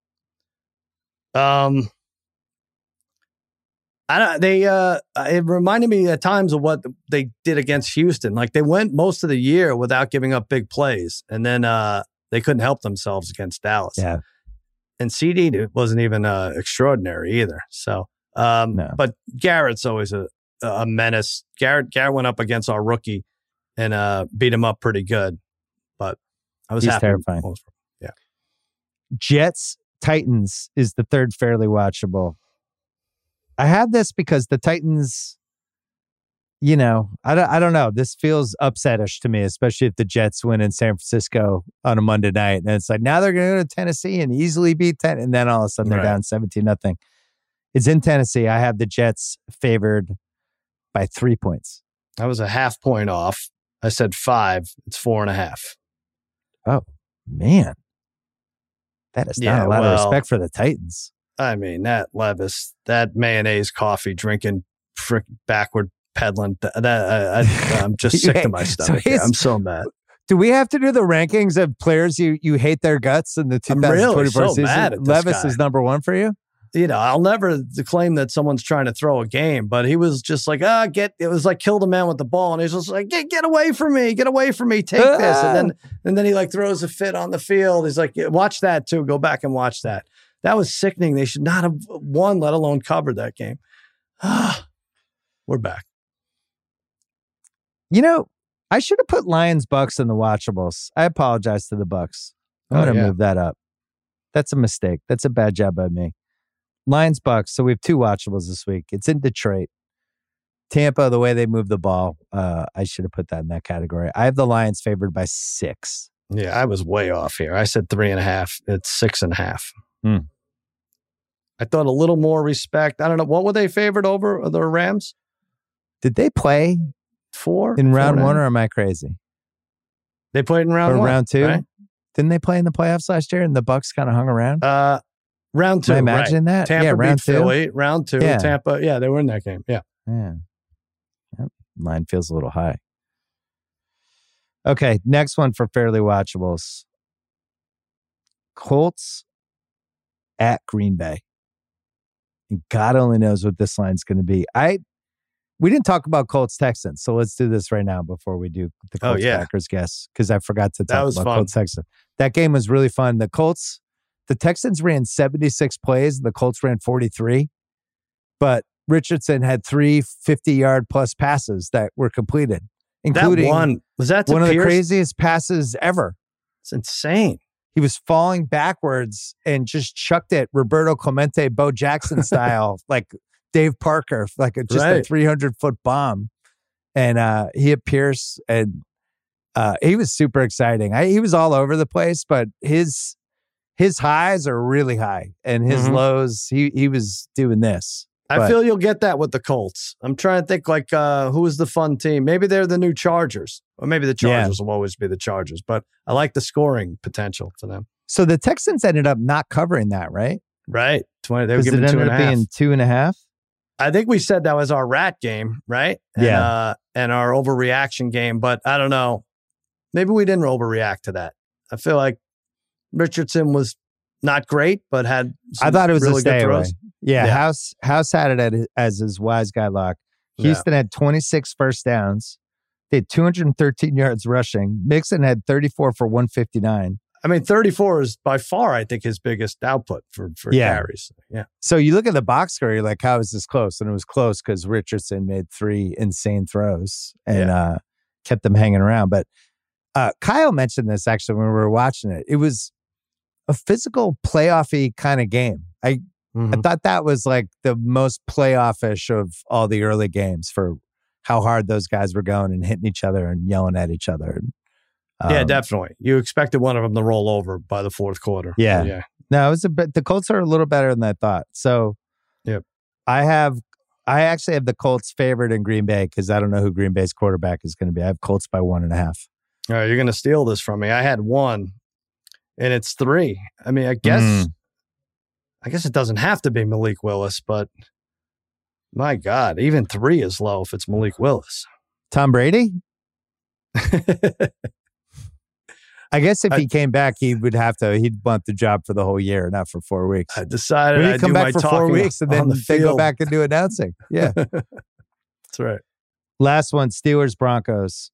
Speaker 2: It reminded me at times of what they did against Houston. Like they went most of the year without giving up big plays, and then they couldn't help themselves against Dallas.
Speaker 1: Yeah,
Speaker 2: and CD wasn't even extraordinary either. So,
Speaker 1: no.
Speaker 2: But Garrett's always a menace. Garrett went up against our rookie and beat him up pretty good. But I was
Speaker 1: He's
Speaker 2: happy.
Speaker 1: Terrifying.
Speaker 2: Yeah.
Speaker 1: Jets Titans is the third fairly watchable. I have this because the Titans, you know, I don't know. This feels upsetish to me, especially if the Jets win in San Francisco on a Monday night. And it's like, now they're going to go to Tennessee and easily beat 10. And then all of a sudden they're down 17-0. It's in Tennessee. I have the Jets favored by 3 points.
Speaker 2: I was a half point off. I said 5. It's 4.5.
Speaker 1: Oh, man. That is not a lot of respect for the Titans.
Speaker 2: I mean, that Levis, that mayonnaise coffee drinking, backward peddling. I'm just sick to my stomach. I'm so mad.
Speaker 1: Do we have to do the rankings of players you hate their guts in the 2024 season?
Speaker 2: Mad at
Speaker 1: Levis is number 1 for you?
Speaker 2: You know, I'll never claim that someone's trying to throw a game, but he was just like, it was like kill the man with the ball. And he's just like, get away from me, take this. And then he like throws a fit on the field. He's like, watch that too. Go back and watch that. That was sickening. They should not have won, let alone covered that game. We're back.
Speaker 1: You know, I should have put Lions Bucks in the watchables. I apologize to the Bucks. I'm going to move that up. That's a mistake. That's a bad job by me. Lions Bucks. So we have 2 watchables this week. It's in Detroit. Tampa, the way they move the ball, I should have put that in that category. I have the Lions favored by 6.
Speaker 2: Yeah, I was way off here. I said 3.5. It's 6.5. I thought a little more respect. I don't know. What were they favored over the Rams?
Speaker 1: Did they play
Speaker 2: 4
Speaker 1: in round 1 or am I crazy?
Speaker 2: They played in round 1.
Speaker 1: Round 2?
Speaker 2: Right?
Speaker 1: Didn't they play in the playoffs last year and the Bucks kind of hung around?
Speaker 2: Round 2.
Speaker 1: Am I imagining that?
Speaker 2: Tampa
Speaker 1: round
Speaker 2: beat Philly. Round 2.
Speaker 1: Yeah.
Speaker 2: Tampa. Yeah, they were in that game. Yeah.
Speaker 1: Yep. Line feels a little high. Okay, next one for fairly watchables. Colts at Green Bay. And God only knows what this line's going to be. We didn't talk about Colts Texans, so let's do this right now before we do the Colts Packers guess, because I forgot to talk about Colts Texans. That game was really fun. The Texans ran 76 plays, the Colts ran 43, but Richardson had 3 50-yard plus passes that were completed, including
Speaker 2: one of the
Speaker 1: craziest passes ever.
Speaker 2: It's insane.
Speaker 1: He was falling backwards and just chucked it Roberto Clemente, Bo Jackson style, like Dave Parker, like a 300-foot bomb. And he hit Pierce, and he was super exciting. He was all over the place, but his highs are really high, and his lows, he was doing this.
Speaker 2: I feel you'll get that with the Colts. I'm trying to think who is the fun team? Maybe they're the new Chargers, or maybe the Chargers will always be the Chargers, but I like the scoring potential for them.
Speaker 1: So the Texans ended up not covering that, right?
Speaker 2: Right. 20. They were giving 2.5.
Speaker 1: It ended up being 2.5.
Speaker 2: I think we said that was our rat game, right? And our overreaction game, but I don't know. Maybe we didn't overreact to that. I feel like Richardson was not great, but had some
Speaker 1: I thought it was
Speaker 2: really
Speaker 1: a stay
Speaker 2: good
Speaker 1: away.
Speaker 2: throws.
Speaker 1: Yeah. House had it as his wise guy lock. Houston had 26 first downs. They had 213 yards rushing. Mixon had 34 for 159.
Speaker 2: I mean, 34 is by far, I think, his biggest output for carries. Yeah.
Speaker 1: So you look at the box score, you're like, how is this close? And it was close because Richardson made 3 insane throws and kept them hanging around. But Kyle mentioned this actually when we were watching it. It was a physical playoff-y kind of game. I thought that was like the most playoff-ish of all the early games for how hard those guys were going and hitting each other and yelling at each other.
Speaker 2: Yeah, definitely. You expected one of them to roll over by the fourth quarter.
Speaker 1: Yeah. No, it was a bit. The Colts are a little better than I thought. So, I actually have the Colts favored in Green Bay because I don't know who Green Bay's quarterback is going to be. I have Colts by 1.5.
Speaker 2: All right, you're going to steal this from me. I had 1, and it's 3. I mean, I guess it doesn't have to be Malik Willis, but my God, even 3 is low if it's Malik Willis.
Speaker 1: Tom Brady? I guess if he came back, he'd want the job for the whole year, not for 4 weeks.
Speaker 2: I decided
Speaker 1: I'd come back for 4 weeks and then they go back and do announcing. Yeah.
Speaker 2: That's right.
Speaker 1: Last one, Steelers Broncos.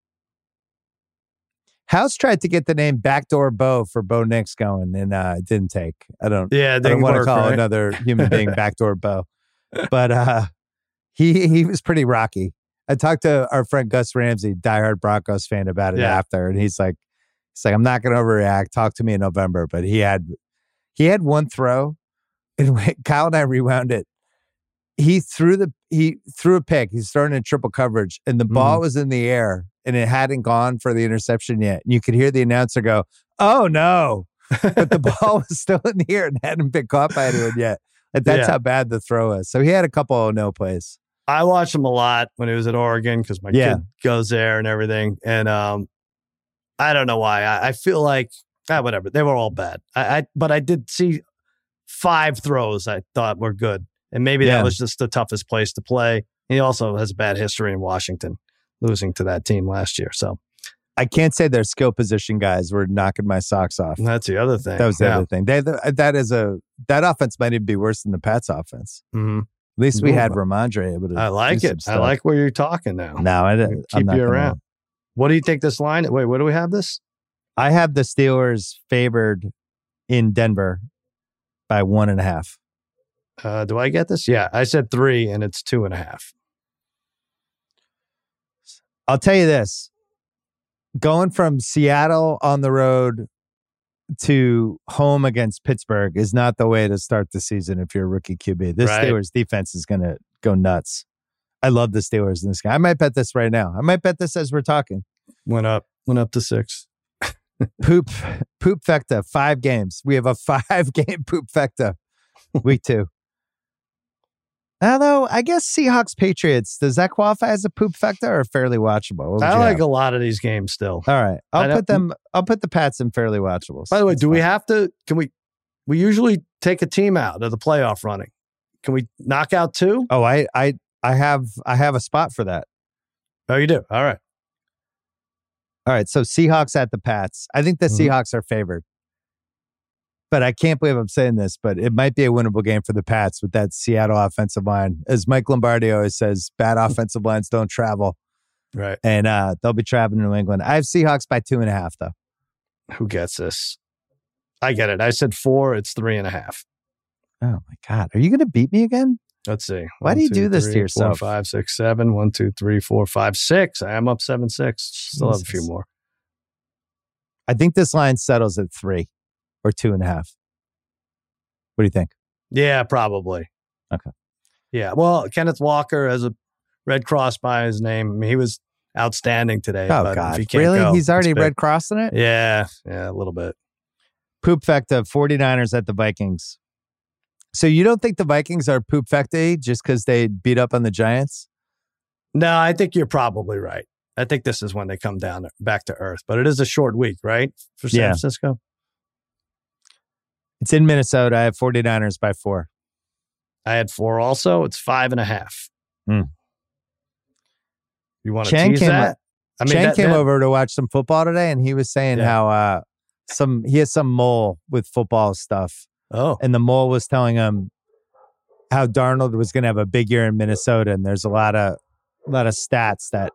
Speaker 1: House tried to get the name Backdoor Bo for Bo Nix going, and it didn't take. I don't want to call another human being Backdoor Bo. But he was pretty rocky. I talked to our friend Gus Ramsey, diehard Broncos fan, about it after, and he's like, I'm not going to overreact. Talk to me in November. But he had one throw, and Kyle and I rewound it. He threw a pick. He's starting in triple coverage, and the ball was in the air, and it hadn't gone for the interception yet. And you could hear the announcer go, "Oh no!" But the ball was still in the air and hadn't been caught by anyone yet. Like, that's how bad the throw is. So he had a couple of no plays.
Speaker 2: I watched him a lot when he was at Oregon because my kid goes there and everything. And I don't know why. I feel like whatever. They were all bad. But I did see 5 throws I thought were good. And maybe that was just the toughest place to play. He also has a bad history in Washington, losing to that team last year. So
Speaker 1: I can't say their skill position guys were knocking my socks off.
Speaker 2: That's the other thing.
Speaker 1: That was the other thing. That offense might even be worse than the Pats offense.
Speaker 2: Mm-hmm.
Speaker 1: At least we had Ramondre able to.
Speaker 2: I like it. I like where you're talking now.
Speaker 1: No, I didn't.
Speaker 2: Keep you around. What do you think this line? Wait, what do we have this?
Speaker 1: I have the Steelers favored in Denver by 1.5.
Speaker 2: Do I get this? Yeah, I said 3 and it's 2.5.
Speaker 1: I'll tell you this. Going from Seattle on the road to home against Pittsburgh is not the way to start the season if you're a rookie QB. This Steelers defense is going to go nuts. I love the Steelers in this game. I might bet this right now. I might bet this as we're talking.
Speaker 2: Went up to 6.
Speaker 1: Poop fecta, 5 games. We have a 5-game poop fecta. Week 2. Although, I guess Seahawks Patriots, does that qualify as a poop fecta or fairly watchable?
Speaker 2: I like a lot of these games still.
Speaker 1: All right. I'll put the Pats in fairly watchable.
Speaker 2: By the way, we have to, we usually take a team out of the playoff running. Can we knock out 2?
Speaker 1: Oh, I have a spot for that.
Speaker 2: Oh, you do? All right.
Speaker 1: So Seahawks at the Pats. I think the Seahawks are favored. but I can't believe I'm saying this, but it might be a winnable game for the Pats with that Seattle offensive line. As Mike Lombardi always says, bad offensive lines don't travel.
Speaker 2: Right.
Speaker 1: And they'll be traveling to New England. I have Seahawks by 2.5, though.
Speaker 2: Who gets this? I get it. I said 4. It's 3.5.
Speaker 1: Oh, my God. Are you going to beat me again?
Speaker 2: Let's see.
Speaker 1: Why do you do this to yourself?
Speaker 2: 4, 5, 6, 7. 1, 2, 3, 4, 5, 6. I am up 7-6. Still have a few more.
Speaker 1: I think this line settles at 3 or 2.5. What do you think?
Speaker 2: Yeah, probably.
Speaker 1: Okay.
Speaker 2: Yeah. Well, Kenneth Walker has a Red Cross by his name. I mean, he was outstanding today.
Speaker 1: Oh,
Speaker 2: but
Speaker 1: God.
Speaker 2: If he can't
Speaker 1: Really?
Speaker 2: go,
Speaker 1: He's already Red Crossing it?
Speaker 2: Yeah. Yeah, a little bit.
Speaker 1: Poop fecta, 49ers at the Vikings. So you don't think the Vikings are poop fecta just because they beat up on the Giants?
Speaker 2: No, I think you're probably right. I think this is when they come down back to earth. But it is a short week, right? For San Francisco?
Speaker 1: It's in Minnesota. I have 49ers by 4.
Speaker 2: I had 4 also. It's 5.5. You want to tease that?
Speaker 1: Chang came over to watch some football today, and he was saying how he has some mole with football stuff.
Speaker 2: Oh.
Speaker 1: And the mole was telling him how Darnold was going to have a big year in Minnesota, and there's a lot of stats that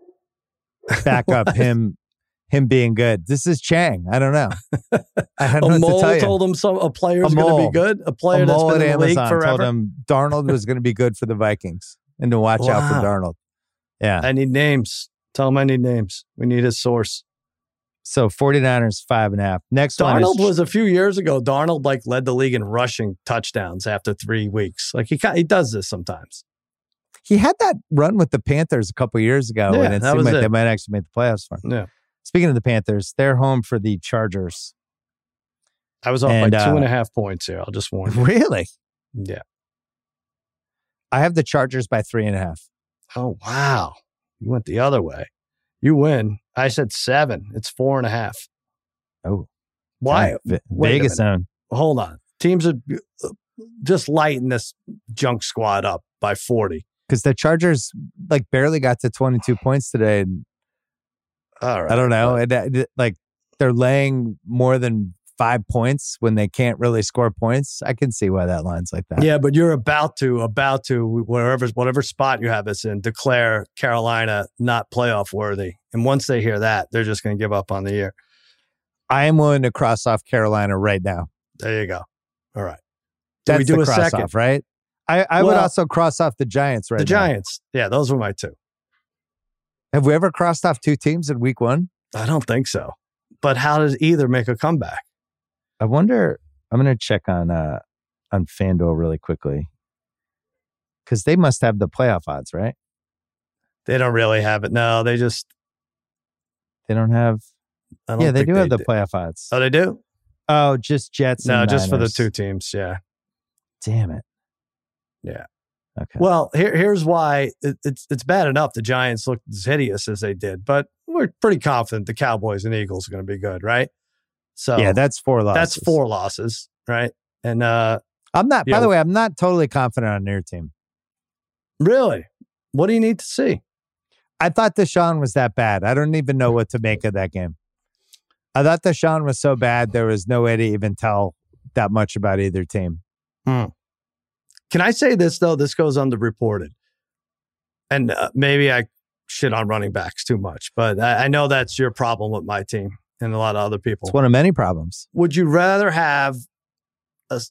Speaker 1: back up him being good. This is Chang. I don't know. I had
Speaker 2: a mole
Speaker 1: to tell you.
Speaker 2: Told him a player is going to be good. A player that's been in the league forever.
Speaker 1: Told him Darnold was going to be good for the Vikings and to watch out for Darnold. Yeah.
Speaker 2: I need names. Tell him I need names. We need his source.
Speaker 1: So 49ers 5.5. Next
Speaker 2: Darnold
Speaker 1: one
Speaker 2: was a few years ago. Darnold led the league in rushing touchdowns after 3 weeks. He does this sometimes.
Speaker 1: He had that run with the Panthers a couple years ago, and it seemed like they might actually make the playoffs for him.
Speaker 2: Yeah.
Speaker 1: Speaking of the Panthers, they're home for the Chargers.
Speaker 2: I was off by 2.5 points here. I'll just warn you.
Speaker 1: Really?
Speaker 2: Yeah.
Speaker 1: I have the Chargers by 3.5.
Speaker 2: Oh, wow. You went the other way. You win. I said 7. It's 4.5.
Speaker 1: Oh.
Speaker 2: Why?
Speaker 1: Vegas zone.
Speaker 2: Hold on. Teams are just lighting this junk squad up by 40.
Speaker 1: Because the Chargers barely got to 22 points today. And
Speaker 2: all right.
Speaker 1: I don't know. They're laying more than 5 points when they can't really score points. I can see why that line's like that.
Speaker 2: Yeah, but you're about to whatever spot you have us in, declare Carolina not playoff worthy. And once they hear that, they're just going to give up on the year.
Speaker 1: I am willing to cross off Carolina right now.
Speaker 2: There you go. All right.
Speaker 1: That's we do the a cross second? Off, right? I would also cross off the Giants right now.
Speaker 2: The Giants. Yeah, those were my 2.
Speaker 1: Have we ever crossed off 2 teams in week 1?
Speaker 2: I don't think so. But how does either make a comeback?
Speaker 1: I wonder. I'm going to check on FanDuel really quickly because they must have the playoff odds, right?
Speaker 2: They don't really have it. No, they
Speaker 1: don't have. Yeah, they do have the playoff odds.
Speaker 2: Oh, they do?
Speaker 1: Oh, just Jets.
Speaker 2: No,
Speaker 1: and
Speaker 2: just
Speaker 1: Niners.
Speaker 2: for the 2 teams. Yeah.
Speaker 1: Damn it.
Speaker 2: Yeah.
Speaker 1: Okay.
Speaker 2: Well, here's why it's bad enough the Giants looked as hideous as they did, but we're pretty confident the Cowboys and Eagles are going to be good, right? So
Speaker 1: yeah, that's 4 losses.
Speaker 2: That's 4 losses, right? And
Speaker 1: I'm not. By the way, I'm not totally confident on their team.
Speaker 2: Really? What do you need to see?
Speaker 1: I thought Deshaun was that bad. I don't even know what to make of that game. I thought Deshaun was so bad there was no way to even tell that much about either team.
Speaker 2: Can I say this, though? This goes underreported. And maybe I shit on running backs too much, but I know that's your problem with my team and a lot of other people.
Speaker 1: It's one of many problems.
Speaker 2: Would you rather have a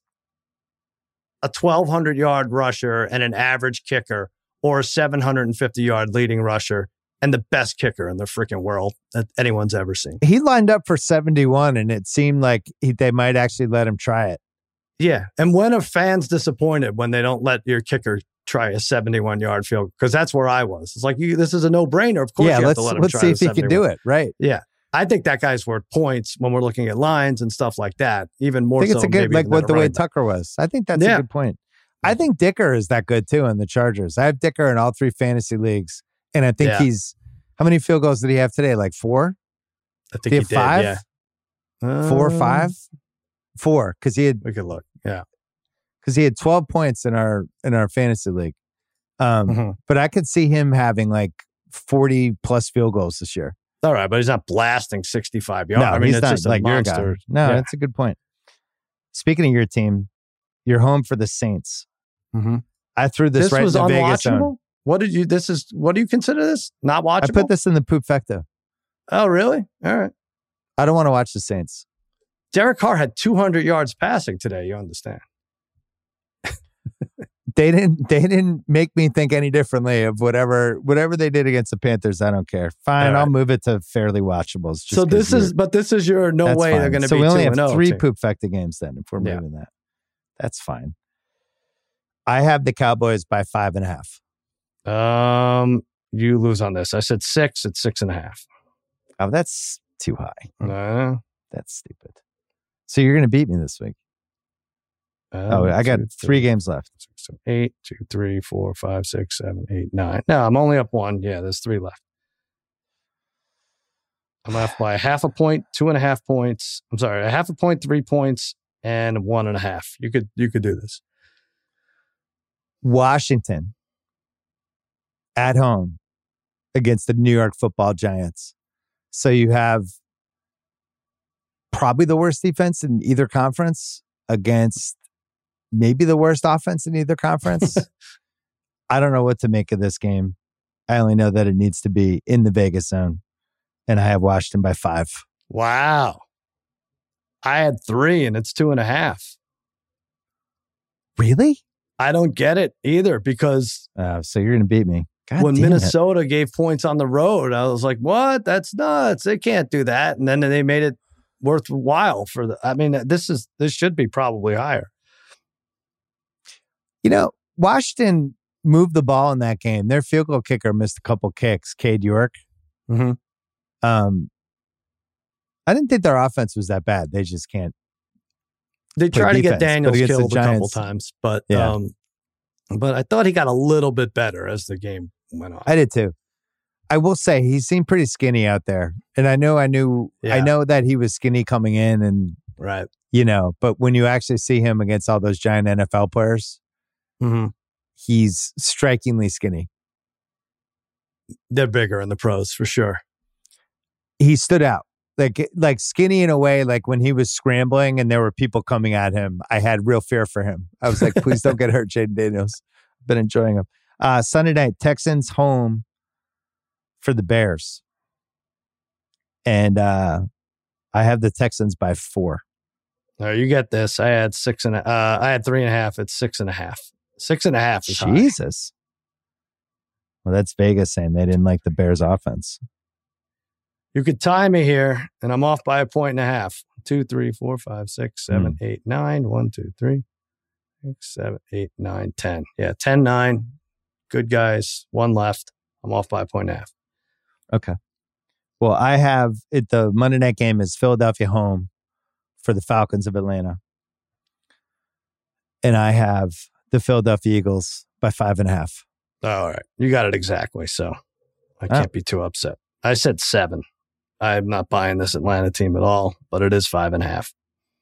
Speaker 2: 1,200-yard rusher and an average kicker or a 750-yard leading rusher and the best kicker in the freaking world that anyone's ever seen?
Speaker 1: He lined up for 71, and it seemed like they might actually let him try it.
Speaker 2: Yeah. And when are fans disappointed when they don't let your kicker try a 71-yard field? Because that's where I was. It's like, this is a no-brainer. Of course you have to let him try.
Speaker 1: Let's see if he can do it. Right.
Speaker 2: Yeah. I think that guy's worth points when we're looking at lines and stuff like that. Even more so.
Speaker 1: I think it's a good, like what the way Tucker was. I think that's a good point. I think Dicker is that good too in the Chargers. I have Dicker in all 3 fantasy leagues. And I think he's, how many field goals did he have today? Like 4?
Speaker 2: I think he did,
Speaker 1: 5?
Speaker 2: yeah.
Speaker 1: 4 or 5? 4, because he had.
Speaker 2: We could look, yeah.
Speaker 1: Because he had 12 points in our fantasy league. But I could see him having like 40 plus field goals this year.
Speaker 2: All right, but he's not blasting 65 yards.
Speaker 1: No,
Speaker 2: I mean,
Speaker 1: he's
Speaker 2: it's
Speaker 1: not
Speaker 2: just
Speaker 1: like
Speaker 2: a
Speaker 1: your guy.
Speaker 2: monster.
Speaker 1: No, that's a good point. Speaking of your team, you're home for the Saints.
Speaker 2: Mm-hmm.
Speaker 1: I threw this right in the Vegas zone.
Speaker 2: What do you consider this? Not watchable?
Speaker 1: I put this in the Poopfecta.
Speaker 2: Oh, really? All right.
Speaker 1: I don't want to watch the Saints.
Speaker 2: Derek Carr had 200 yards passing today. You understand?
Speaker 1: They didn't make me think any differently of whatever they did against the Panthers. I don't care. Fine, right. I'll move it to fairly watchables.
Speaker 2: So this is your no way fine. They're going to be 2-0.
Speaker 1: So we only have 3 Poopfecta games then if we're moving that. That's fine. I have the Cowboys by
Speaker 2: 5.5. You lose on this. I said 6. It's 6.5.
Speaker 1: Oh, that's too high. That's stupid. So you're going to beat me this week. I got 3 games left.
Speaker 2: 6, 7, 8, 2, 3, 4, 5, 6, 7, 8, 9. No, I'm only up 1. Yeah, there's 3 left. I'm off by 0.5 point, 2.5 points. I'm sorry, 0.5 point, 3 points, and 1.5. You could do this.
Speaker 1: Washington at home against the New York Football Giants. So you have probably the worst defense in either conference against maybe the worst offense in either conference. I don't know what to make of this game. I only know that it needs to be in the Vegas zone, and I have Washington by 5.
Speaker 2: Wow. I had 3, and it's 2.5.
Speaker 1: Really?
Speaker 2: I don't get it either because...
Speaker 1: so you're going to beat me. God
Speaker 2: when Minnesota gave points on the road, I was like, what? That's nuts. They can't do that. And then they made it worthwhile for the... I mean, this should be probably higher.
Speaker 1: You know, Washington moved the ball in that game. Their field goal kicker missed a couple kicks, Cade York.
Speaker 2: Mm-hmm.
Speaker 1: I didn't think their offense was that bad. They just can't.
Speaker 2: They tried to get Daniels killed a couple times, but I thought he got a little bit better as the game went on.
Speaker 1: I did too. I will say he seemed pretty skinny out there, and I know that he was skinny coming in, and
Speaker 2: right,
Speaker 1: but when you actually see him against all those giant NFL players.
Speaker 2: Mm-hmm.
Speaker 1: He's strikingly skinny.
Speaker 2: They're bigger in the pros for sure.
Speaker 1: He stood out like skinny in a way. Like when he was scrambling and there were people coming at him, I had real fear for him. I was like, please don't get hurt, Jaden Daniels. I've been enjoying him. Sunday night, Texans home for the Bears, and I have the Texans by 4.
Speaker 2: No, you get this. I had 6 and I had 3.5. It's 6.5. 6.5 is
Speaker 1: Jesus. High. Well, that's Vegas saying they didn't like the Bears' offense.
Speaker 2: You could tie me here, and I'm off by 1.5. 2, 3, 4, 5, 6, 7, 8, 9. 1, 2, 3, 6, 7, 8, 9, 10. Yeah, 10, 9. Good guys. 1 left. I'm off by 1.5.
Speaker 1: Okay. Well, I have it. The Monday night game is Philadelphia home for the Falcons of Atlanta. And I have the Philadelphia Eagles by 5.5.
Speaker 2: All right. You got it exactly. So I can't be too upset. I said 7. I'm not buying this Atlanta team at all, but it is 5.5.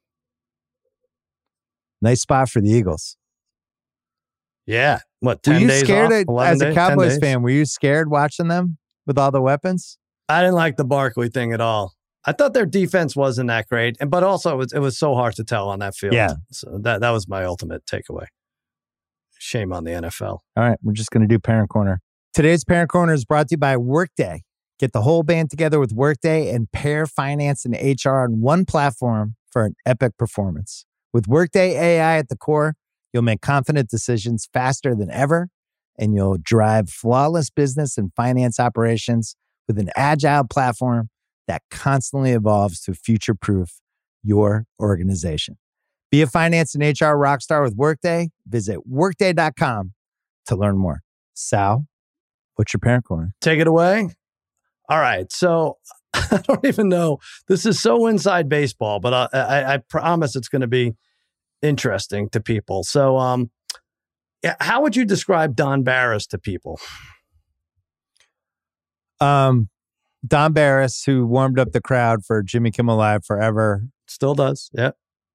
Speaker 1: Nice spot for the Eagles.
Speaker 2: Yeah. What, 10
Speaker 1: days off? Were you scared as a Cowboys fan? Were you scared watching them with all the weapons?
Speaker 2: I didn't like the Barkley thing at all. I thought their defense wasn't that great, but also it was so hard to tell on that field.
Speaker 1: Yeah.
Speaker 2: So that was my ultimate takeaway. Shame on the NFL.
Speaker 1: All right, we're just going to do Parent Corner. Today's Parent Corner is brought to you by Workday. Get the whole band together with Workday and pair finance and HR on one platform for an epic performance. With Workday AI at the core, you'll make confident decisions faster than ever, and you'll drive flawless business and finance operations with an agile platform that constantly evolves to future-proof your organization. Be a finance and HR rockstar with Workday. Visit Workday.com to learn more. Sal, what's your Parent Corner?
Speaker 2: Take it away. All right. So I don't even know. This is so inside baseball, but I promise it's going to be interesting to people. So how would you describe Don Barris to people?
Speaker 1: Don Barris, who warmed up the crowd for Jimmy Kimmel Live forever.
Speaker 2: Still does. Yeah.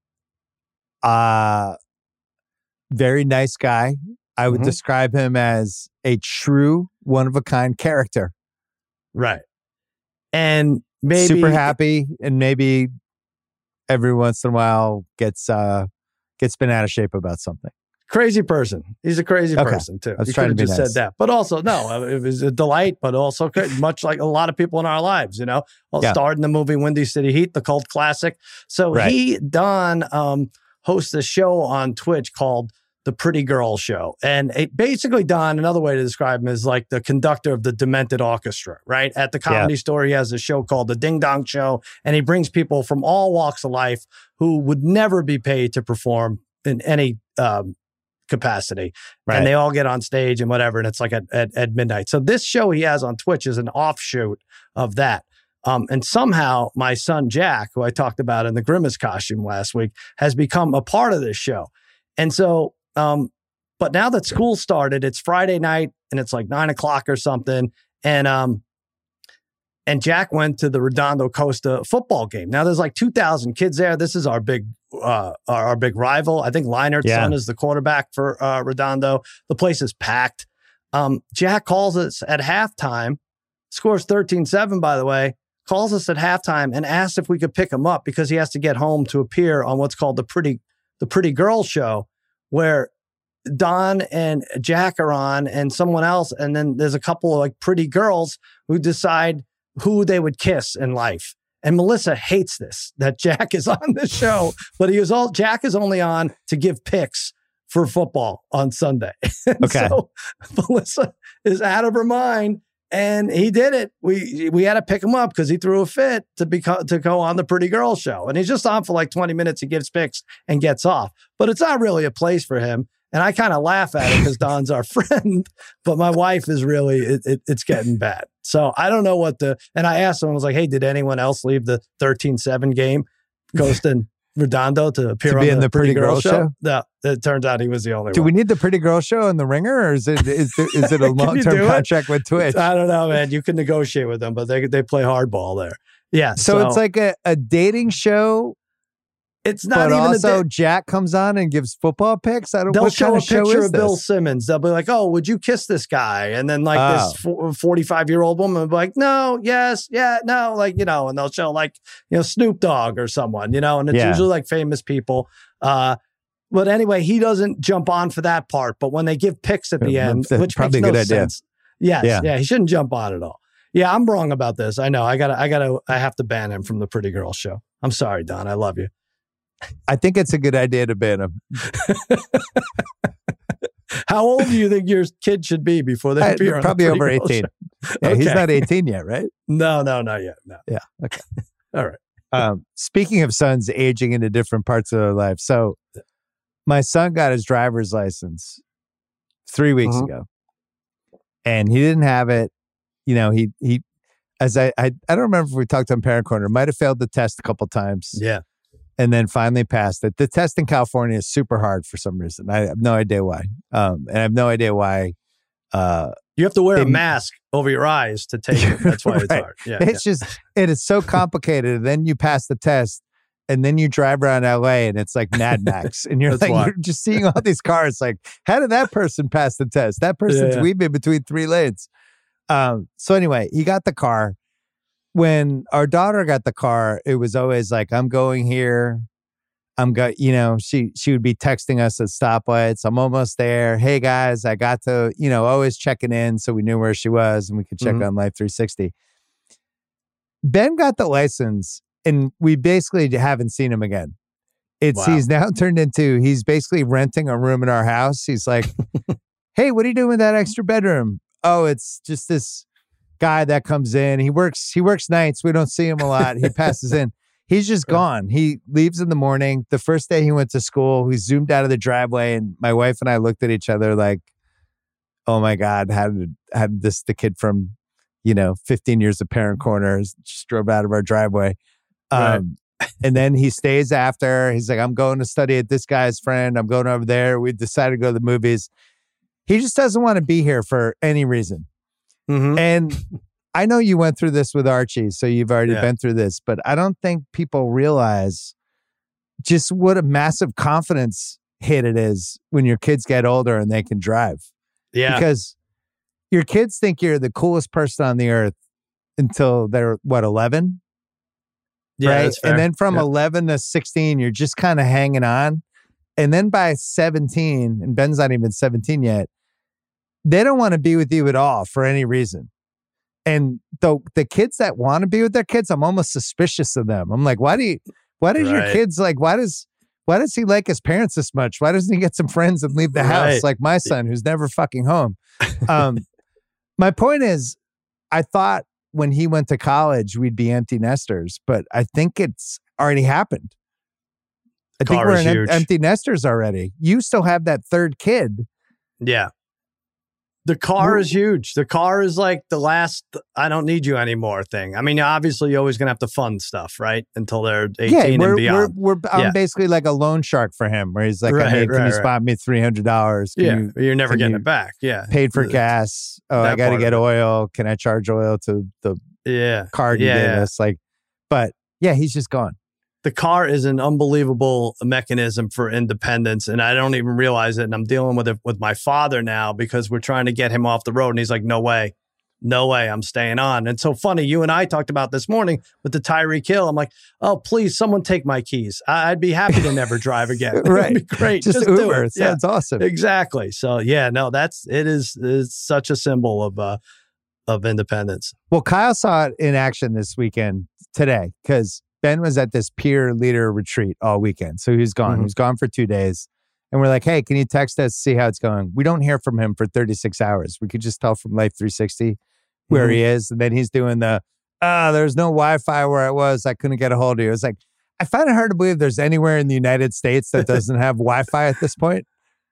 Speaker 1: Very nice guy. I would describe him as a true one-of-a-kind character.
Speaker 2: Right. And maybe...
Speaker 1: super happy and maybe every once in a while gets bent out of shape about something.
Speaker 2: Crazy person. He's a crazy person too.
Speaker 1: I was
Speaker 2: You
Speaker 1: trying
Speaker 2: could
Speaker 1: to
Speaker 2: have
Speaker 1: be
Speaker 2: just
Speaker 1: nice.
Speaker 2: said that, but also no, it was a delight, but also much like a lot of people in our lives, starred in the movie Windy City Heat, the cult classic. So Don hosts a show on Twitch called The Pretty Girl Show. And basically, Don, another way to describe him is like the conductor of the Demented Orchestra, right? At the Comedy Store, he has a show called The Ding Dong Show, and he brings people from all walks of life who would never be paid to perform in any capacity. Right. And they all get on stage and whatever, and it's like at midnight. So this show he has on Twitch is an offshoot of that. And somehow my son, Jack, who I talked about in the Grimace costume last week, has become a part of this show. And so, but now that school started, it's Friday night and it's like 9:00 or something. And Jack went to the Redondo Costa football game. Now there's like 2,000 kids there. This is our big rival. I think Leinert's son is the quarterback for Redondo. The place is packed. Jack calls us at halftime, scores 13-7, by the way, calls us at halftime and asks if we could pick him up because he has to get home to appear on what's called the Pretty Girl Show, where Don and Jack are on and someone else. And then there's a couple of like pretty girls who decide who they would kiss in life. And Melissa hates this, that Jack is on the show, but Jack is only on to give picks for football on Sunday. Okay. So Melissa is out of her mind, and he did it. We had to pick him up because he threw a fit to go on the Pretty Girl Show. And he's just on for like 20 minutes. He gives picks and gets off, but it's not really a place for him. And I kind of laugh at it because Don's our friend, but my wife is really, it's getting bad. So I don't know and I asked him, I was like, hey, did anyone else leave the 13-7 game, Costa and Redondo to appear on the Pretty Girl Show? No, it turns out he was the only one.
Speaker 1: Do we need the Pretty Girl Show in the Ringer, or is it a long-term contract with Twitch?
Speaker 2: I don't know, man. You can negotiate with them, but they play hardball there. Yeah.
Speaker 1: So it's like a dating show.
Speaker 2: It's not
Speaker 1: but
Speaker 2: even
Speaker 1: also Jack comes on and gives football picks.
Speaker 2: They'll show a picture of Bill Simmons. They'll be like, "Oh, would you kiss this guy?" And then like this 45-year-old woman will be like, "No, yes, yeah, no," like and they'll show like Snoop Dogg or someone, and it's usually like famous people. But anyway, he doesn't jump on for that part. But when they give picks at the end, which
Speaker 1: probably
Speaker 2: makes
Speaker 1: a good
Speaker 2: no
Speaker 1: idea.
Speaker 2: sense. Yes, yeah, he shouldn't jump on at all. Yeah, I'm wrong about this. I know. I have to ban him from the Pretty Girl Show. I'm sorry, Don. I love you.
Speaker 1: I think it's a good idea to ban him.
Speaker 2: How old do you think your kid should be before they appear on
Speaker 1: probably
Speaker 2: the
Speaker 1: over 18. Yeah, he's not 18 yet, right?
Speaker 2: No, not yet. No.
Speaker 1: Yeah. Okay.
Speaker 2: All right.
Speaker 1: Speaking of sons aging into different parts of their life. So my son got his driver's license 3 weeks ago, and he didn't have it. He as I don't remember if we talked on Parent Corner, might have failed the test a couple times.
Speaker 2: Yeah.
Speaker 1: And then finally passed it. The test in California is super hard for some reason. I have no idea why. And I have no idea why.
Speaker 2: You have to wear a mask over your eyes to take it. That's why it's hard. Yeah,
Speaker 1: it is so complicated. And then you pass the test, and then you drive around LA, and it's like Mad Max. And you're you're just seeing all these cars. Like, how did that person pass the test? That person's weaving between 3 lanes. So anyway, he got the car. When our daughter got the car, it was always like, I'm going here. She would be texting us at stoplights. I'm almost there. Hey guys, I got to, always checking in. So we knew where she was and we could check on Life 360. Ben got the license and we basically haven't seen him again. He's now turned into, he's basically renting a room in our house. He's like, hey, what are you doing with that extra bedroom? Oh, it's just this guy that comes in. He works nights. We don't see him a lot. He passes in. He's just gone. He leaves in the morning. The first day he went to school, he zoomed out of the driveway, and my wife and I looked at each other like, oh my God, how did the kid from, 15 years of Parent Corner just drove out of our driveway. Right. And then he stays after. He's like, I'm going to study at this guy's friend. I'm going over there. We decided to go to the movies. He just doesn't want to be here for any reason. Mm-hmm. And I know you went through this with Archie, so you've already been through this, but I don't think people realize just what a massive confidence hit it is when your kids get older and they can drive.
Speaker 2: Yeah.
Speaker 1: Because your kids think you're the coolest person on the earth until they're, 11?
Speaker 2: Yeah,
Speaker 1: right?
Speaker 2: that's fair.
Speaker 1: And then from
Speaker 2: Yep.
Speaker 1: 11 to 16, you're just kind of hanging on. And then by 17, and Ben's not even 17 yet, they don't want to be with you at all for any reason. And the kids that want to be with their kids, I'm almost suspicious of them. I'm like, why does your
Speaker 2: Right.
Speaker 1: kids like, why does he like his parents this much? Why doesn't he get some friends and leave the house
Speaker 2: Right.
Speaker 1: like my son who's never fucking home? My point is, I thought when he went to college, we'd be empty nesters, but I think it's already happened. I think
Speaker 2: Car
Speaker 1: we're
Speaker 2: is huge.
Speaker 1: empty nesters already. You still have that third kid.
Speaker 2: Yeah. The car is huge. The car is like the last I don't need you anymore thing. I mean, obviously, you're always going to have to fund stuff, right? Until they're 18 and beyond.
Speaker 1: I'm basically like a loan shark for him, where he's like,
Speaker 2: Right,
Speaker 1: can you spot me $300?
Speaker 2: Yeah. You're never
Speaker 1: can
Speaker 2: getting
Speaker 1: you-
Speaker 2: it back. Yeah.
Speaker 1: Paid for gas. Oh, I
Speaker 2: That
Speaker 1: got to
Speaker 2: part
Speaker 1: get
Speaker 2: of it.
Speaker 1: oil. Can I charge oil to the
Speaker 2: Yeah.
Speaker 1: card you
Speaker 2: Yeah,
Speaker 1: gave
Speaker 2: yeah.
Speaker 1: us? Like, but yeah, he's just gone.
Speaker 2: The car is an unbelievable mechanism for independence, and I don't even realize it. And I'm dealing with it with my father now because we're trying to get him off the road, and he's like, "No way, I'm staying on." And it's so funny. You and I talked about this morning with the Tyreek Hill. I'm like, "Oh, please, someone take my keys. I'd be happy to never drive again.
Speaker 1: Right.
Speaker 2: It'd be great.
Speaker 1: Just
Speaker 2: do
Speaker 1: Uber.
Speaker 2: it."
Speaker 1: It sounds awesome.
Speaker 2: Exactly. So yeah, no, it is such a symbol of independence.
Speaker 1: Well, Kyle saw it in action this weekend today because Ben was at this peer leader retreat all weekend. So he was gone.
Speaker 2: Mhm.
Speaker 1: He was gone for 2 days. And we're like, hey, can you text us, see how it's going? We don't hear from him for 36 hours. We could just tell from Life 360 where he is. And then he's doing there's no Wi-Fi where I was. I couldn't get a hold of you. It's like, I find it hard to believe there's anywhere in the United States that doesn't have Wi-Fi at this point.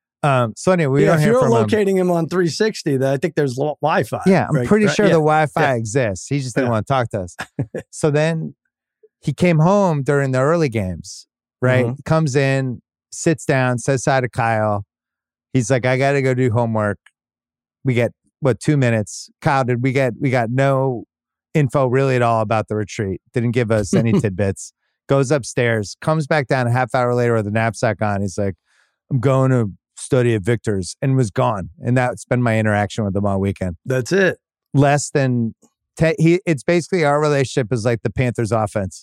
Speaker 1: So anyway, we don't
Speaker 2: if
Speaker 1: hear
Speaker 2: you're
Speaker 1: from him.
Speaker 2: locating him on 360, then I think there's Wi-Fi.
Speaker 1: Yeah, I'm pretty sure
Speaker 2: yeah.
Speaker 1: the Wi-Fi
Speaker 2: Yeah.
Speaker 1: exists. He just didn't
Speaker 2: Yeah.
Speaker 1: want to talk to us. So then he came home during the early games, right?
Speaker 2: Mhm.
Speaker 1: Comes in, sits down, says hi to Kyle. He's like, I got to go do homework. We get, 2 minutes. Kyle, we got no info really at all about the retreat. Didn't give us any tidbits. Goes upstairs, comes back down a half hour later with a knapsack on. He's like, I'm going to study at Victor's, and was gone. And that's been my interaction with him all weekend.
Speaker 2: That's it.
Speaker 1: Less than it's basically our relationship is like the Panthers offense.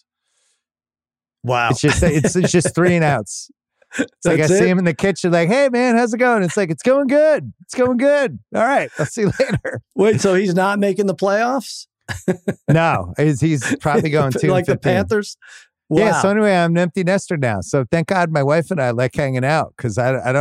Speaker 2: Wow.
Speaker 1: It's just 3 and outs. It's like I
Speaker 2: That's
Speaker 1: see
Speaker 2: it?
Speaker 1: him in the kitchen, like, hey man, how's it going? It's like, it's going good. It's going good. All right, I'll see you later.
Speaker 2: Wait, so he's not making the playoffs?
Speaker 1: No, he's probably going 2
Speaker 2: like the
Speaker 1: 15.
Speaker 2: Panthers? Wow.
Speaker 1: Yeah. So anyway, I'm an empty nester now. So thank God my wife and I like hanging out because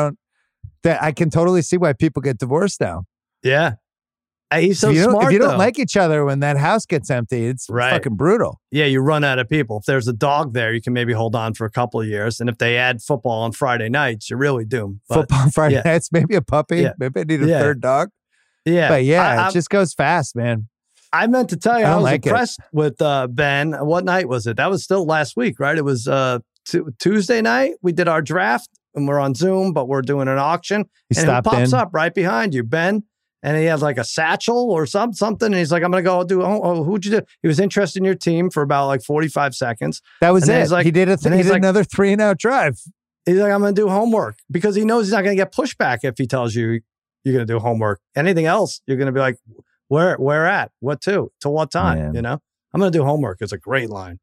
Speaker 1: I can totally see why people get divorced now.
Speaker 2: Yeah. He's so
Speaker 1: if
Speaker 2: smart,
Speaker 1: you don't
Speaker 2: though.
Speaker 1: like each other when that house gets empty, it's
Speaker 2: Right.
Speaker 1: fucking brutal.
Speaker 2: Yeah, you run out of people. If there's a dog there, you can maybe hold on for a couple of years. And if they add football on Friday nights, you're really doomed. But,
Speaker 1: Football Friday
Speaker 2: yeah.
Speaker 1: nights, maybe a puppy.
Speaker 2: Yeah.
Speaker 1: Maybe I need a
Speaker 2: Yeah.
Speaker 1: third dog.
Speaker 2: Yeah.
Speaker 1: But yeah,
Speaker 2: I
Speaker 1: it just goes fast, man.
Speaker 2: I meant to tell you,
Speaker 1: I
Speaker 2: I
Speaker 1: don't
Speaker 2: was
Speaker 1: like it.
Speaker 2: impressed with Ben. What night was it? That was still last week, right? It was Tuesday night. We did our draft and we're on Zoom, but we're doing an auction.
Speaker 1: He
Speaker 2: And
Speaker 1: stopped
Speaker 2: he pops
Speaker 1: in.
Speaker 2: up right behind you, Ben. And he has like a satchel or something. And he's like, I'm going to go do, who'd you do? He was interested in your team for about like 45 seconds.
Speaker 1: That was
Speaker 2: And then
Speaker 1: it.
Speaker 2: he's like-
Speaker 1: he did
Speaker 2: and he's like-
Speaker 1: another 3 and out drive.
Speaker 2: He's like, I'm going to do homework because he knows he's not going to get pushback if he tells you you're going to do homework. Anything else, you're going to be like, where at? What to what time?
Speaker 1: Yeah.
Speaker 2: You know, I'm going to do homework. It's a great line.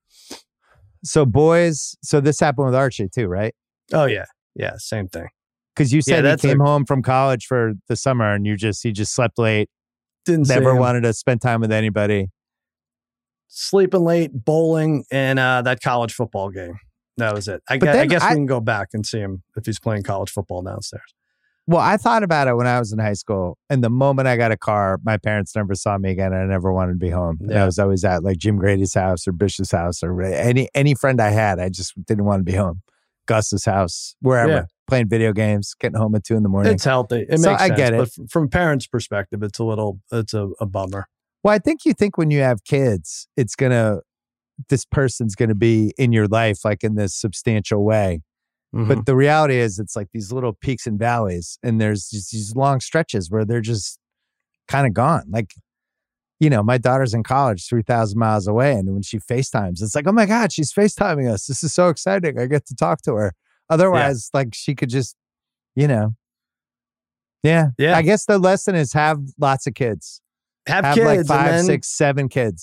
Speaker 1: So boys, so this happened with Archie too, right?
Speaker 2: Oh yeah. Yeah. Same thing.
Speaker 1: Because you said he
Speaker 2: that's
Speaker 1: came home from college for the summer and he just slept late,
Speaker 2: Didn't see
Speaker 1: never
Speaker 2: him.
Speaker 1: wanted to spend time with anybody.
Speaker 2: Sleeping late, bowling, and that college football game. That was it. I
Speaker 1: then
Speaker 2: guess we can go back and see him if he's playing college football downstairs.
Speaker 1: Well, I thought about it when I was in high school. And the moment I got a car, my parents never saw me again. I never wanted to be home. And I
Speaker 2: Yeah.
Speaker 1: was always at like Jim Grady's house or Bishop's house or any friend I had. I just didn't want to be home. Gus's house, wherever,
Speaker 2: Yeah.
Speaker 1: playing video games, getting home at 2 a.m.
Speaker 2: It's healthy. It
Speaker 1: So
Speaker 2: makes
Speaker 1: I
Speaker 2: sense.
Speaker 1: get it.
Speaker 2: But from parents' perspective, it's a bummer.
Speaker 1: Well, I think you think when you have kids, this person's going to be in your life, like in this substantial way.
Speaker 2: Mhm.
Speaker 1: But the reality is it's like these little peaks and valleys. And there's just these long stretches where they're just kind of gone. Like, my daughter's in college 3,000 miles away. And when she FaceTimes, it's like, oh my God, she's FaceTiming us. This is so exciting. I get to talk to her. Otherwise, like she could just, Yeah.
Speaker 2: Yeah.
Speaker 1: I guess the lesson is have lots of kids.
Speaker 2: have
Speaker 1: Have
Speaker 2: kids
Speaker 1: like 5,
Speaker 2: and then
Speaker 1: 6, 7 kids.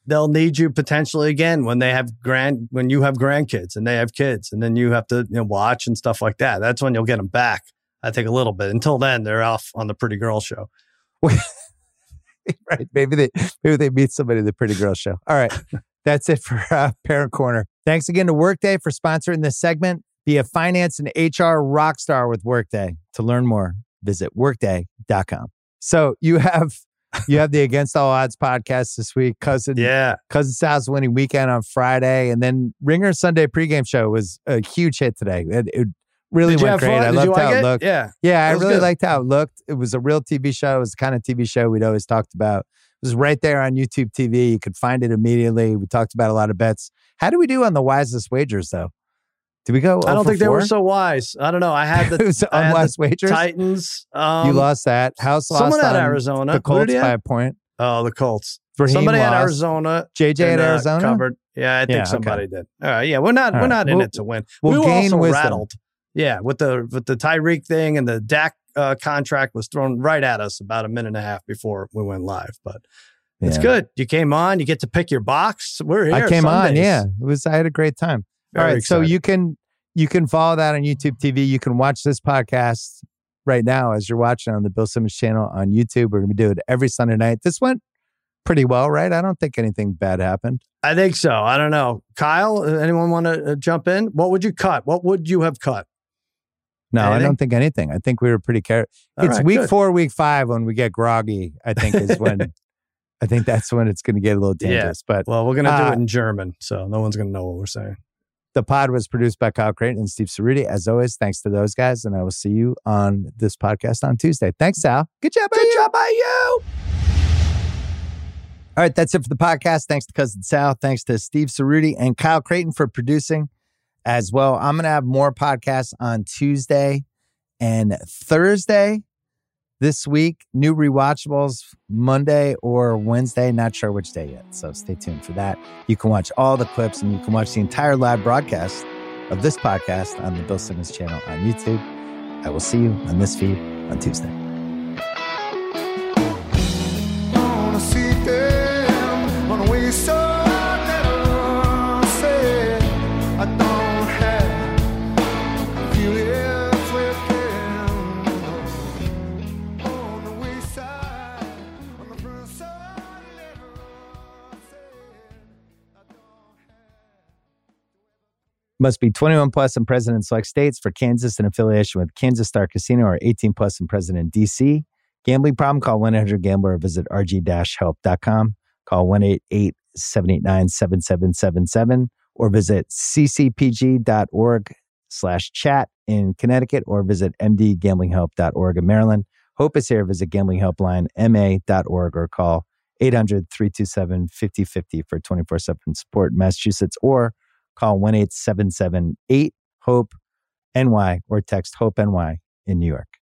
Speaker 2: they'll need you potentially again when you have grandkids and they have kids, and then you have to watch and stuff like that. That's when you'll get them back. I think a little bit. Until then, they're off on the Pretty Girl Show.
Speaker 1: Right. Maybe they meet somebody at the Pretty Girl Show. All right. That's it for Parent Corner. Thanks again to Workday for sponsoring this segment. Be a finance and HR rockstar with Workday. To learn more, visit workday.com. So you have the Against All Odds podcast this week. Cousin Sal's winning weekend on Friday. And then Ringer Sunday pregame show was a huge hit today. It really went great. I loved how it looked. Yeah, I really liked how it looked. It was a real TV show. It was the kind of TV show we'd always talked about. It was right there on YouTube TV. You could find it immediately. We talked about a lot of bets. How do we do on the wisest wagers, though? Did we go?
Speaker 2: I don't think they were so wise. I don't know. I had the
Speaker 1: unwise wagers.
Speaker 2: Titans.
Speaker 1: You lost that. House lost.
Speaker 2: Someone had Arizona.
Speaker 1: The Colts by a point.
Speaker 2: Oh, the Colts.
Speaker 1: Raheem
Speaker 2: somebody
Speaker 1: lost.
Speaker 2: had Arizona.
Speaker 1: JJ had Arizona.
Speaker 2: Covered. Yeah, I think somebody did. All right. Yeah, we're not in it to win. We were also rattled. Yeah, with the Tyreek thing, and the Dak contract was thrown right at us about a minute and a half before we went live. But it's good. You came on. You get to pick your box. We're here.
Speaker 1: I came on. Yeah, I had a great time. All right,
Speaker 2: excited.
Speaker 1: So you can follow that on YouTube TV. You can watch this podcast right now as you're watching on the Bill Simmons channel on YouTube. We're going to do it every Sunday night. This went pretty well, right? I don't think anything bad happened.
Speaker 2: I think so. I don't know. Kyle, anyone want to jump in? What would you cut? What would you have cut?
Speaker 1: No, anything? I don't think anything. I think we were pretty careful. It's right, week 4, week 5 when we get groggy, I think is when, I think that's when it's going to get a little dangerous.
Speaker 2: Yeah.
Speaker 1: But
Speaker 2: well, we're going to do it in German, so no one's going to know what we're saying.
Speaker 1: The pod was produced by Kyle Creighton and Steve Cerruti. As always, thanks to those guys. And I will see you on this podcast on Tuesday. Thanks, Sal. Good job by you. All right, that's it for the podcast. Thanks to Cousin Sal. Thanks to Steve Cerruti and Kyle Creighton for producing as well. I'm going to have more podcasts on Tuesday and Thursday this week. New rewatchables Monday or Wednesday. Not sure which day yet, so stay tuned for that. You can watch all the clips and you can watch the entire live broadcast of this podcast on the Bill Simmons channel on YouTube. I will see you on this feed on Tuesday. Must be 21 plus and present in select states. For Kansas, in affiliation with Kansas Star Casino, or 18 plus and present in D.C. Gambling problem? Call 1-800-GAMBLER or visit rg-help.com. Call 1-888-789-7777 or visit ccpg.org/chat in Connecticut or visit mdgamblinghelp.org in Maryland. Hope is here. Visit gamblinghelplinema.org or call 800-327-5050 for 24/7 support in Massachusetts, or call 1-877-8-HOPE-NY or text HOPE-NY in New York.